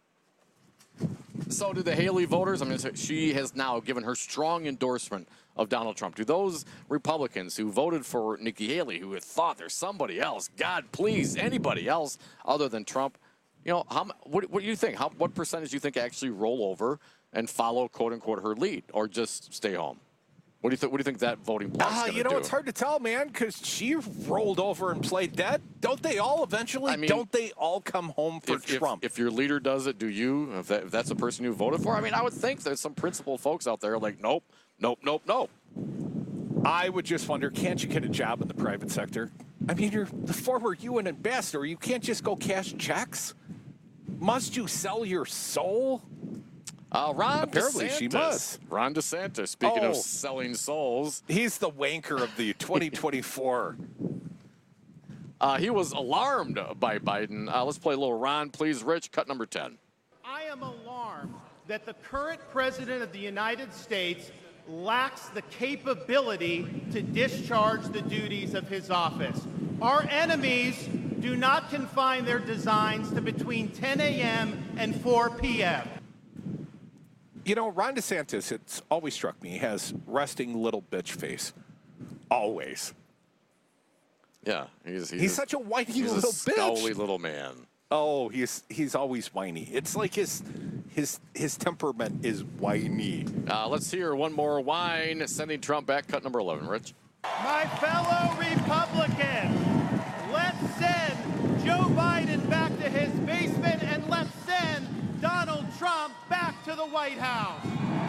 S16: So do the Haley voters. I mean, she has now given her strong endorsement of Donald Trump. Do those Republicans who voted for Nikki Haley, who had thought there's somebody else, God, please, anybody else other than Trump, you know, how, what, what do you think? How, what percentage do you think actually roll over and follow, quote unquote, her lead, or just stay home? What do you think? What do you think that voting bloc is
S15: Uh,
S16: going to
S15: you know,
S16: do?
S15: it's hard to tell, man, because she rolled over and played dead. Don't they all eventually?
S16: I mean,
S15: don't they all come home for
S16: if, if-
S15: Trump?
S16: If, your leader does it, do you? If, that, if that's the person you voted for? I mean, I would think there's some principled folks out there like, nope, nope, nope, nope.
S15: I would just wonder, can't you get a job in the private sector? I mean, you're the former U N ambassador. You can't just go cash checks. Must you sell your soul?
S16: Uh, Ron
S15: Apparently
S16: DeSantis.
S15: she must.
S16: Ron DeSantis, speaking
S15: Oh.
S16: of selling souls.
S15: He's the wanker of the twenty twenty-four.
S16: Uh, he was alarmed by Biden. Uh, let's play a little Ron, please. Rich, cut number ten.
S7: I am alarmed that the current president of the United States lacks the capability to discharge the duties of his office. Our enemies do not confine their designs to between ten a.m. and four p.m.
S15: You know, Ron DeSantis, it's always struck me, has resting little bitch face. Always.
S16: Yeah, he's he's,
S15: He's such a whiny
S16: he's
S15: little
S16: a
S15: bitch.
S16: scowly little man.
S15: Oh, he's he's always whiny. It's like his his his temperament is whiny.
S16: Uh, let's hear one more whine, sending Trump back. Cut number eleven, Rich.
S7: My fellow Republicans, let's send Joe Biden back to his basement and let's send Donald Trump back to the White House.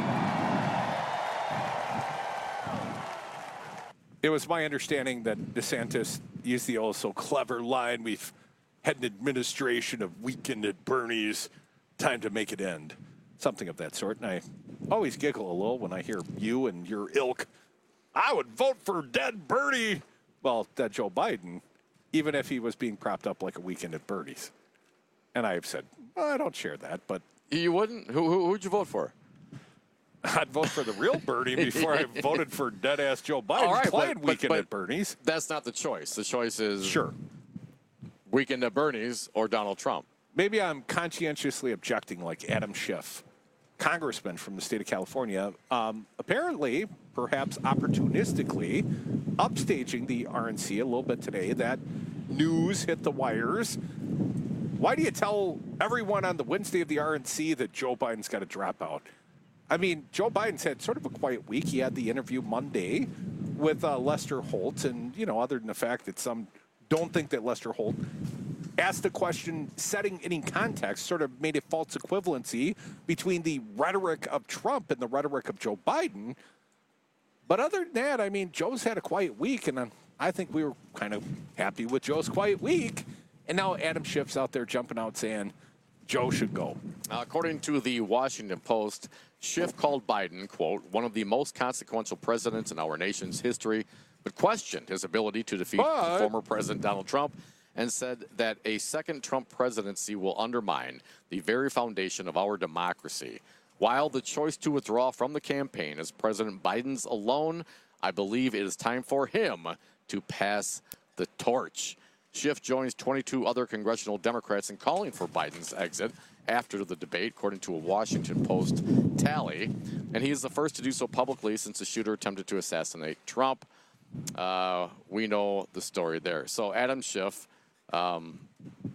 S15: It was my understanding that DeSantis used the oh so clever line, we've had an administration of weekend at Bernie's, time to make it end. Something of that sort. And I always giggle a little when I hear you and your ilk, I would vote for dead Bernie. Well, dead Joe Biden, even if he was being propped up like a weekend at Bernie's. And I've said, well, I don't share that, but...
S16: You wouldn't? Who, who, who'd you vote for?
S15: I'd vote for the real Bernie before I voted for dead-ass Joe Biden
S16: All right,
S15: playing
S16: but- but-
S15: weekend
S16: but
S15: at Bernie's.
S16: That's not the choice. The choice is
S15: Sure.
S16: Weekend at Bernie's or Donald Trump.
S15: Maybe I'm conscientiously objecting like Adam Schiff, congressman from the state of California, um, apparently, perhaps opportunistically, upstaging the R N C a little bit today. That news hit the wires. Why do you tell everyone on the Wednesday of the R N C that Joe Biden's got to drop out? I mean, Joe Biden's had sort of a quiet week. He had the interview Monday with uh, Lester Holt, and, you know, other than the fact that some don't think that Lester Holt asked the question, setting it in context, sort of made a false equivalency between the rhetoric of Trump and the rhetoric of Joe Biden. But other than that, I mean, Joe's had a quiet week, and I think we were kind of happy with Joe's quiet week. And now Adam Schiff's out there jumping out saying Joe should go.
S16: Uh, according to the Washington Post, Schiff called Biden, quote, one of the most consequential presidents in our nation's history, but questioned his ability to defeat
S15: But-
S16: former President Donald Trump and said that a second Trump presidency will undermine the very foundation of our democracy. While the choice to withdraw from the campaign is President Biden's alone, I believe it is time for him to pass the torch. Schiff joins twenty-two other congressional Democrats in calling for Biden's exit after the debate, according to a Washington Post tally. And he is the first to do so publicly since the shooter attempted to assassinate Trump. Uh, we know the story there. So Adam Schiff, um,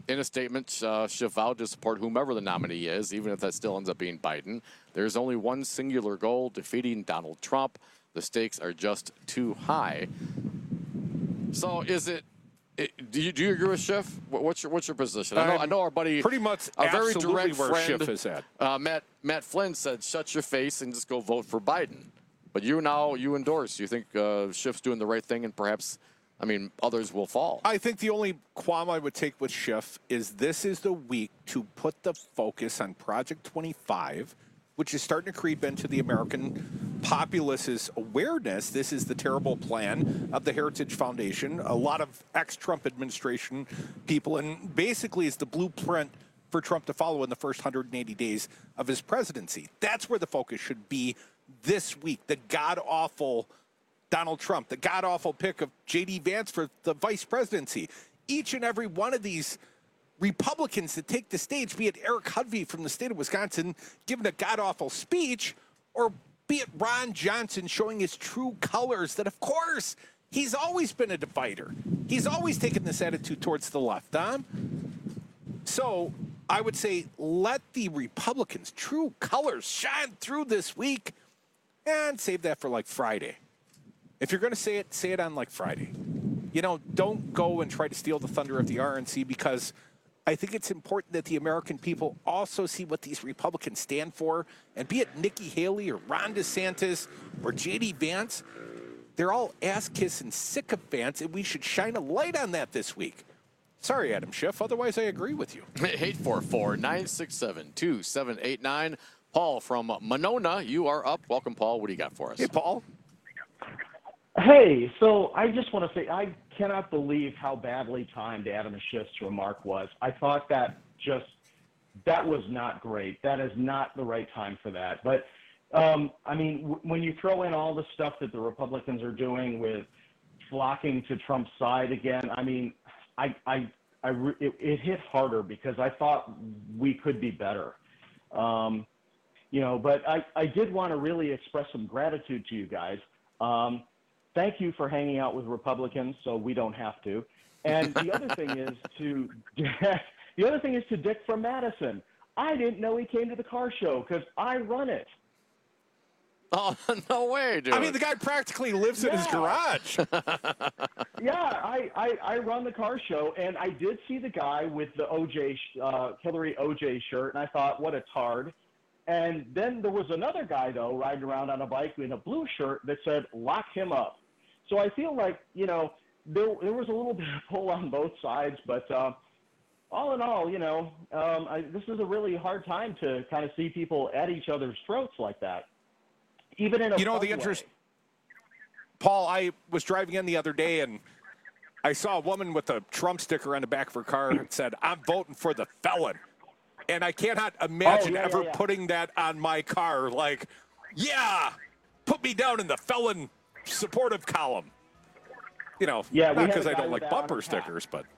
S16: in a statement, uh, Schiff vowed to support whomever the nominee is, even if that still ends up being Biden. There's only one singular goal, defeating Donald Trump. The stakes are just too high. So is it, it do you do you agree with Schiff? What's your what's your position? I know I know our buddy,
S15: pretty much
S16: a very direct
S15: where
S16: friend,
S15: Schiff is at.
S16: Uh, Matt Matt Flynn said, "Shut your face and just go vote for Biden." But you now you endorse. You think uh, Schiff's doing the right thing, and perhaps, I mean, others will fall.
S15: I think the only qualm I would take with Schiff is this is the week to put the focus on Project twenty-five, which is starting to creep into the American populace's awareness. This is the terrible plan of the Heritage Foundation, a lot of ex-Trump administration people, and basically is the blueprint for Trump to follow in the first one hundred eighty days of his presidency. That's where the focus should be this week. The god-awful Donald Trump, the god-awful pick of J D Vance for the vice presidency. Each and every one of these Republicans that take the stage, be it Eric Hudvey from the state of Wisconsin giving a god-awful speech, or be it Ron Johnson showing his true colors, that, of course, he's always been a divider. He's always taken this attitude towards the left, Dom. So I would say let the Republicans' true colors shine through this week and save that for, like, Friday. If you're going to say it, say it on, like, Friday. You know, don't go and try to steal the thunder of the R N C, because I think it's important that the American people also see what these Republicans stand for. And be it Nikki Haley or Ron DeSantis or J D Vance, they're all ass-kissing sycophants, and we should shine a light on that this week. Sorry, Adam Schiff. Otherwise, I agree with you.
S16: eight four four, nine six seven, two seven eight nine. Paul from Monona, you are up. Welcome, Paul. What do you got for us?
S15: Hey, Paul.
S8: Hey, so I just want to say I cannot believe how badly timed Adam Schiff's remark was. I thought that just, that was not great. That is not the right time for that. But, um, I mean, w- when you throw in all the stuff that the Republicans are doing with flocking to Trump's side again, I mean, I, I, I re- it, it hit harder because I thought we could be better. Um, you know, but I, I did want to really express some gratitude to you guys. Um, Thank you for hanging out with Republicans, so we don't have to. And the other thing is to the other thing is to Dick from Madison. I didn't know he came to the car show because I run it.
S16: Oh, no way, dude.
S15: I mean, the guy practically lives
S8: yeah.
S15: in his garage.
S8: yeah, I, I, I run the car show, and I did see the guy with the O J, uh, Hillary O J shirt, and I thought, what a tard. And then there was another guy, though, riding around on a bike in a blue shirt that said, lock him up. So I feel like, you know, there, there was a little bit of pull on both sides. But uh, all in all, you know, um, I, this is a really hard time to kind of see people at each other's throats like that, even in a
S15: You know,
S8: fun
S15: the interest,
S8: way.
S15: Paul, I was driving in the other day, and I saw a woman with a Trump sticker on the back of her car that said, I'm voting for the felon. And I cannot imagine
S8: oh, yeah,
S15: ever
S8: yeah, yeah.
S15: putting that on my car. Like, yeah, put me down in the felon supportive column. You know,
S8: Yeah, we
S15: not
S8: had
S15: because
S8: a
S15: I
S8: guy
S15: don't
S8: with
S15: like
S8: that on
S15: bumper
S8: his hat.
S15: stickers, but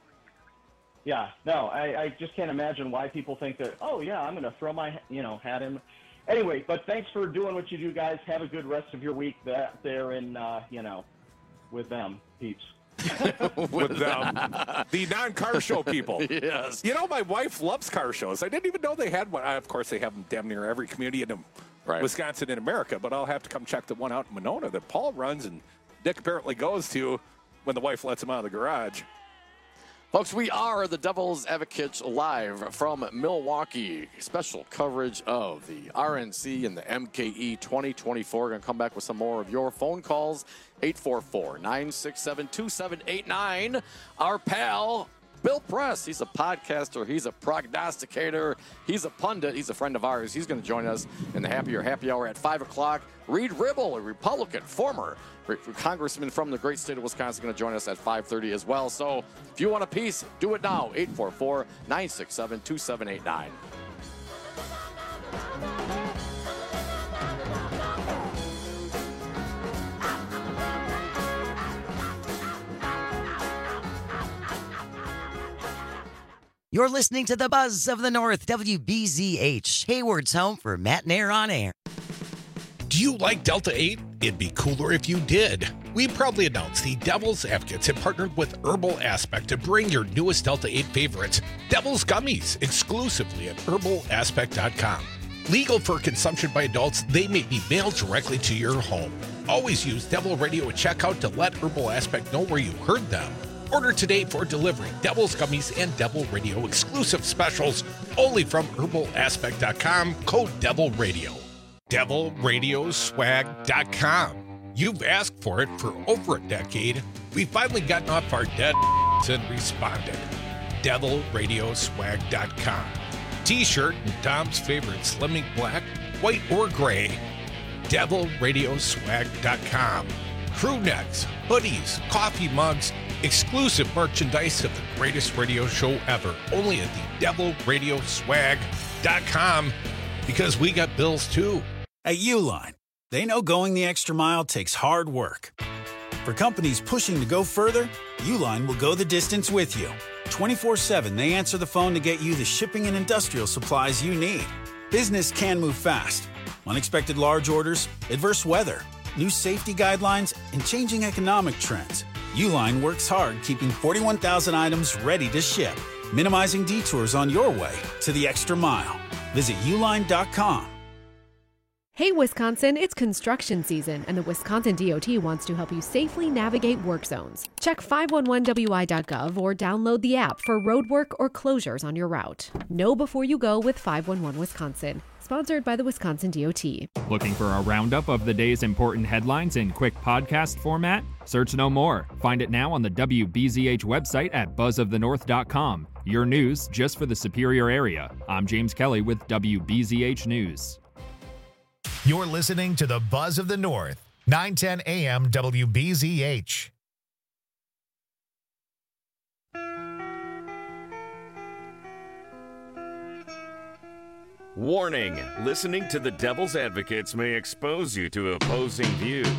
S8: Yeah, no, I, I just can't imagine why people think that, oh, yeah, I'm going to throw my, you know, hat in. Anyway, but thanks for doing what you do, guys. Have a good rest of your week that there in, uh, you know, with them, peeps.
S15: with them, the non-car show people.
S16: Yes.
S15: You know, my wife loves car shows. I didn't even know they had one. I, of course, they have them damn near every community in
S16: right.
S15: Wisconsin and America, but I'll have to come check the one out in Monona that Paul runs and Dick apparently goes to when the wife lets him out of the garage.
S16: Folks, we are the Devil's Advocates live from Milwaukee. Special coverage of the R N C and the M K E twenty twenty-four. We're going to come back with some more of your phone calls. eight four four, nine six seven, two seven eight nine. Our pal, Bill Press. He's a podcaster. He's a prognosticator. He's a pundit. He's a friend of ours. He's going to join us in the Happier Happy Hour at five o'clock. Reed Ribble, a Republican, former congressman from the great state of Wisconsin, going to join us at five thirty as well. So if you want a piece, do it now. eight four four, nine six seven, two seven eight nine.
S23: You're listening to the Buzz of the North, W B Z H, Hayward's home for Matt and Air on Air.
S17: Do you like Delta eight? It'd be cooler if you did. We proudly announce the Devil's Advocates have partnered with Herbal Aspect to bring your newest Delta eight favorites, Devil's Gummies, exclusively at herbal aspect dot com. Legal for consumption by adults, they may be mailed directly to your home. Always use Devil Radio at checkout to let Herbal Aspect know where you heard them. Order today for delivery. Devil's Gummies and Devil Radio exclusive specials only from herbal aspect dot com, code Devil Radio. devil radio swag dot com. You've asked for it for over a decade. We've finally gotten off our dead and responded. devil radio swag dot com. T-shirt and Tom's favorite slimming black, white, or gray. devil radio swag dot com. Crew necks, hoodies, coffee mugs, exclusive merchandise of the greatest radio show ever. Only at the devil radio swag dot com, because we got bills too.
S9: At Uline, they know going the extra mile takes hard work. For companies pushing to go further, Uline will go the distance with you. twenty-four seven, they answer the phone to get you the shipping and industrial supplies you need. Business can move fast. Unexpected large orders, adverse weather, new safety guidelines, and changing economic trends. Uline works hard keeping forty-one thousand items ready to ship, minimizing detours on your way to the extra mile. Visit uline dot com.
S10: Hey Wisconsin, it's construction season, and the Wisconsin D O T wants to help you safely navigate work zones. Check five one one W I dot gov or download the app for road work or closures on your route. Know before you go with five one one Wisconsin. Sponsored by the Wisconsin D O T.
S4: Looking for a roundup of the day's important headlines in quick podcast format? Search no more. Find it now on the W B Z H website at buzz of the north dot com. Your news just for the Superior area. I'm James Kelly with W B Z H News.
S1: You're listening to the Buzz of the North, nine ten A M W B Z H.
S19: Warning, listening to the Devil's Advocates may expose you to opposing views.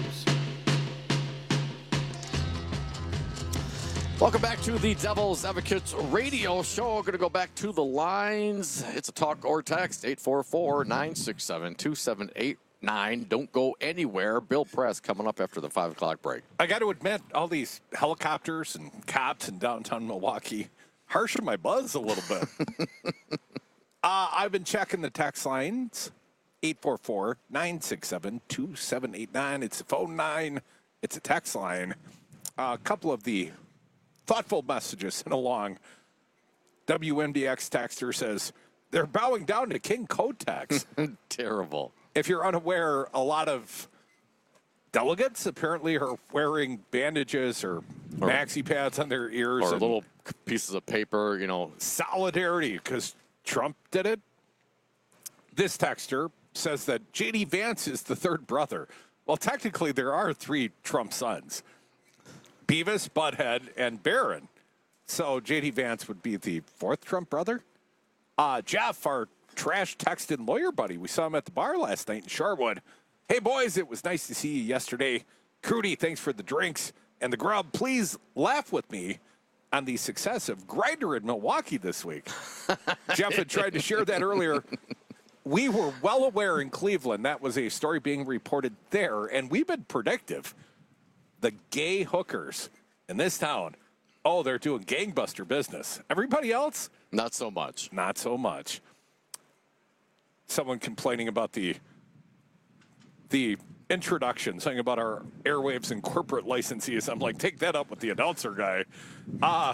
S16: Welcome back to the Devil's Advocates radio show. We're going to go back to the lines. It's a talk or text, eight four four, nine six seven, two seven eight nine. Don't go anywhere. Bill Press coming up after the five o'clock break.
S15: I got to admit, all these helicopters and cops in downtown Milwaukee harshen my buzz a little bit. uh, I've been checking the text lines, eight four four, nine six seven, two seven eight nine. It's a phone line. It's a text line. Uh, a couple of the thoughtful messages sent along. W M D X texter says, they're bowing down to King Kotex.
S16: Terrible.
S15: If you're unaware, a lot of delegates apparently are wearing bandages or, or maxi pads on their ears.
S16: Or
S15: and
S16: little pieces of paper, you know.
S15: Solidarity, because Trump did it. This texter says that J D Vance is the third brother. Well, technically, there are three Trump sons. Beavis, Butthead, and Barron. So J D Vance would be the fourth Trump brother. Uh, Jeff, our trash texted lawyer buddy, we saw him at the bar last night in Sherwood. Hey, boys, it was nice to see you yesterday. Crudy, thanks for the drinks and the grub. Please laugh with me on the success of Grindr in Milwaukee this week. Jeff had tried to share that earlier. We were well aware in Cleveland that was a story being reported there, and we've been predictive. The gay hookers in this town, oh, they're doing gangbuster business. Everybody else?
S16: Not so much.
S15: Not so much. Someone complaining about the the introduction, saying about our airwaves and corporate licensees. I'm like, take that up with the announcer guy. Uh,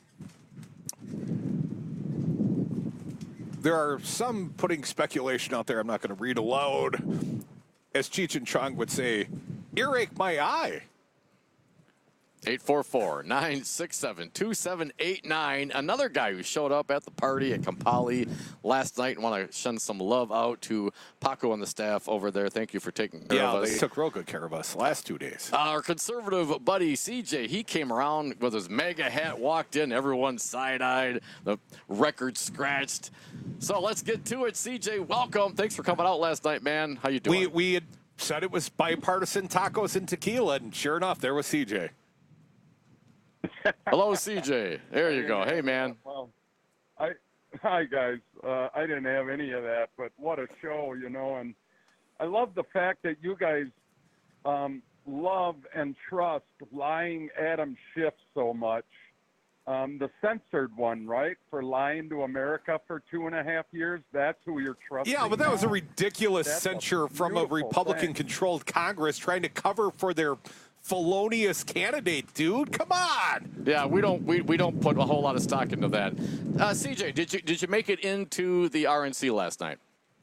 S15: there are some putting speculation out there I'm not going to read aloud. As Cheech and Chong would say, earache my eye.
S16: eight four four, nine six seven, two seven eight nine. Another guy who showed up at the party at Kampali last night, and want to send some love out to Paco and the staff over there. Thank you for taking care
S15: yeah,
S16: of us.
S15: They took real good care of us last two days.
S16: Our conservative buddy C J, he came around with his mega hat, walked in, everyone side-eyed, the record scratched. So let's get to it. C J, welcome. Thanks for coming out last night, man. How you doing?
S15: We, we had said it was bipartisan tacos and tequila, and sure enough, there was C J.
S16: Hello, C J. There you go. Hey, man.
S14: Well, I hi guys. Uh, I didn't have any of that, but what a show, you know. And
S13: I love the fact that you guys um, love and trust lying Adam Schiff so much. Um, the censored one, right, for lying to America for two and a half years. That's who you're trusting.
S15: Yeah, but that was a
S13: now?
S15: ridiculous
S13: That's
S15: censure
S13: a
S15: from a Republican-controlled Congress trying to cover for their felonious candidate, dude. Come on.
S16: Yeah, we don't we, we don't put a whole lot of stock into that. Uh, C J, did you did you make it into the R N C last night?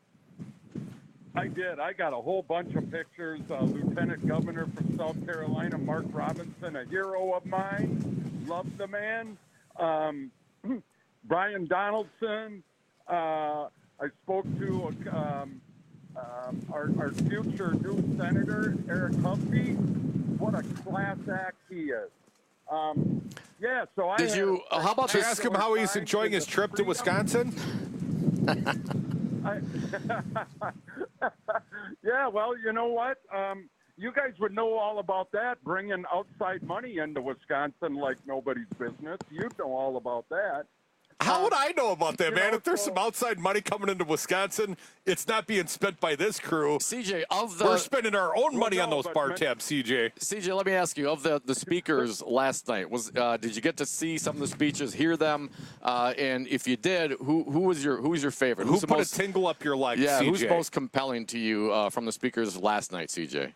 S13: I did. I got a whole bunch of pictures. Uh, Lieutenant Governor from South Carolina, Mark Robinson, a hero of mine. Love the man. Um, Brian Donaldson. Uh, I spoke to um, um, our, our future new senator, Eric Humphrey. What a class act he is. Um, yeah, so I
S15: Did
S13: had
S15: you?
S13: a
S15: How about you ask him how he's
S13: time
S15: enjoying
S13: to
S15: his
S13: the
S15: trip to
S13: freedom.
S15: Wisconsin?
S13: I, yeah, well, you know what? Um, you guys would know all about that, bringing outside money into Wisconsin like nobody's business. You'd know all about that.
S15: How would I know about that,
S13: you
S15: man?
S13: know,
S15: If there's
S13: so-
S15: some outside money coming into Wisconsin, it's not being spent by this crew.
S16: C J, of the
S15: We're spending our own money
S13: Well,
S15: on
S13: no,
S15: those
S13: but
S15: bar
S13: man-
S15: tabs, C J.
S16: C J, let me ask you, of the, the speakers last night, was uh, did you get to see some of the speeches, hear them? Uh, and if you did, who who was your who was your favorite?
S15: Who
S16: Who's the
S15: put
S16: most,
S15: a tingle up your leg,
S16: Yeah,
S15: C J?
S16: who's most compelling to you uh, from the speakers last night, C J?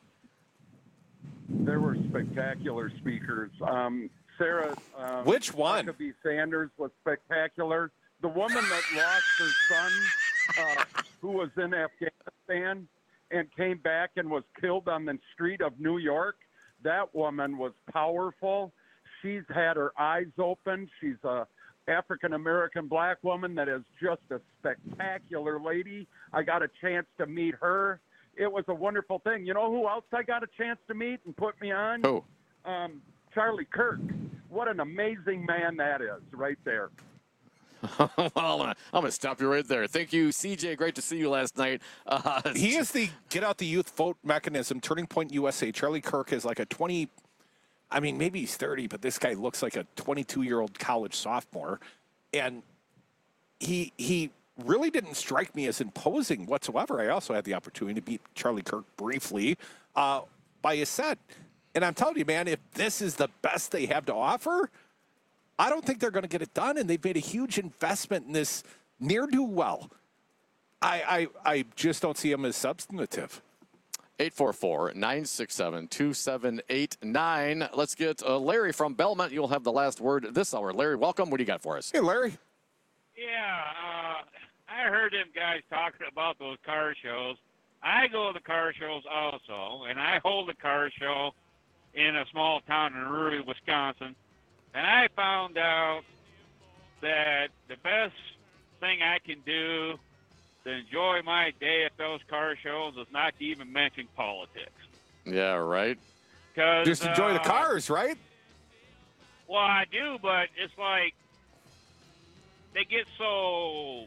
S13: There were spectacular speakers. Um, Sarah. Um,
S15: Which one?
S13: Huckabee Sanders was spectacular. The woman that lost her son, uh, who was in Afghanistan and came back and was killed on the street of New York, that woman was powerful. She's had her eyes open. She's a African-American black woman that is just a spectacular lady. I got a chance to meet her. It was a wonderful thing. You know who else I got a chance to meet and put me on?
S16: Who?
S13: Um, Charlie Kirk. What an amazing man that is right there.
S16: well, I'm gonna, I'm gonna stop you right there. Thank you, C J. Great to see you last night. Uh,
S15: He is the get out the youth vote mechanism, Turning Point U S A. Charlie Kirk is like a twenty, I mean, maybe he's thirty, but this guy looks like a twenty-two-year-old college sophomore. And he he really didn't strike me as imposing whatsoever. I also had the opportunity to meet Charlie Kirk briefly uh, by his set. And I'm telling you, man, if this is the best they have to offer, I don't think they're going to get it done, and they've made a huge investment in this ne'er-do-well. I, I I just don't see him as substantive.
S16: eight four four, nine six seven, two seven eight nine. Let's get uh, Larry from Belmont. You'll have the last word this hour. Larry, welcome. What do you got for us?
S15: Hey, Larry.
S14: Yeah, uh, I heard them guys talking about those car shows. I go to the car shows also, and I hold a car show in a small town in rural Wisconsin. And I found out that the best thing I can do to enjoy my day at those car shows is not to even mention politics.
S16: Yeah, right.
S14: Cause,
S15: Just enjoy the
S14: uh,
S15: cars, right?
S14: Well, I do, but it's like they get so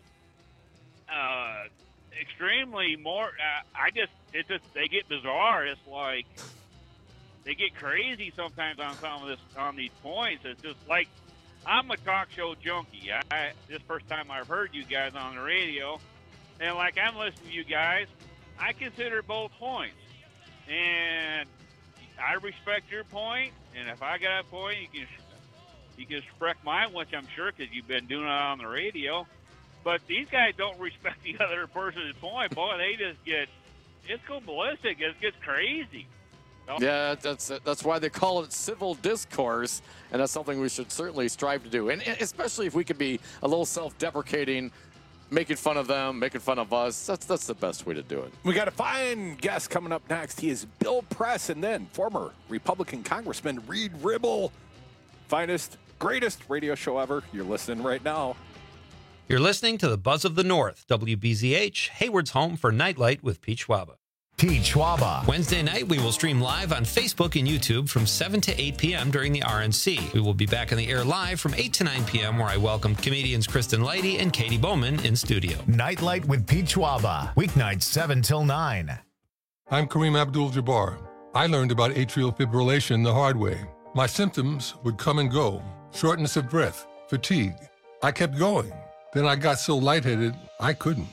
S14: uh, extremely more. Uh, I just, it just, they get bizarre. It's like they get crazy sometimes on some of this, on these points. It's just like I'm a talk show junkie. I this first time I've heard you guys on the radio, and like I'm listening to you guys, I consider both points, and I respect your point. And if I got a point, you can you can respect mine, which I'm sure because you've been doing it on the radio. But these guys don't respect the other person's point. Boy, they just get it's go ballistic. It gets crazy.
S16: Yeah, that's that's why they call it civil discourse, and that's something we should certainly strive to do. And especially if we could be a little self-deprecating, making fun of them, making fun of us. That's that's the best way to do it.
S15: We got a fine guest coming up next. He is Bill Press, and then former Republican Congressman Reed Ribble. Finest, greatest radio show ever. You're listening right now.
S22: You're listening to the Buzz of the North, W B Z H, Hayward's home for Nightlight with Pete Schwaba.
S1: Pete Schwaba.
S22: Wednesday night, we will stream live on Facebook and YouTube from seven to eight p.m. during the R N C. We will be back on the air live from eight to nine p.m. where I welcome comedians Kristen Leidy and Katie Bowman in studio.
S1: Nightlight with Pete Schwaba. Weeknights seven till nine.
S6: I'm Kareem Abdul-Jabbar. I learned about atrial fibrillation the hard way. My symptoms would come and go. Shortness of breath, fatigue. I kept going. Then I got so lightheaded, I couldn't.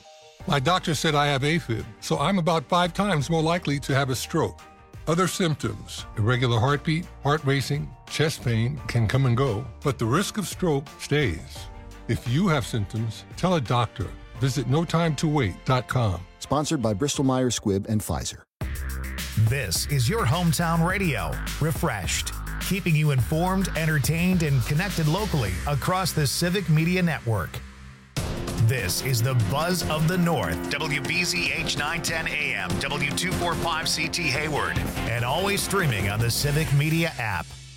S18: My doctor said I have AFib, so I'm about five times more likely to have a stroke. Other symptoms, irregular heartbeat, heart racing, chest pain can come and go, but the risk of stroke stays. If you have symptoms, tell a doctor. Visit no time to wait dot com.
S20: Sponsored by Bristol Myers Squibb and Pfizer.
S1: This is your hometown radio, refreshed, keeping you informed, entertained, and connected locally across the Civic Media Network. This is the Buzz of the North, W B Z H nine ten A M, W two forty-five C T Hayward, and always streaming on the Civic Media app.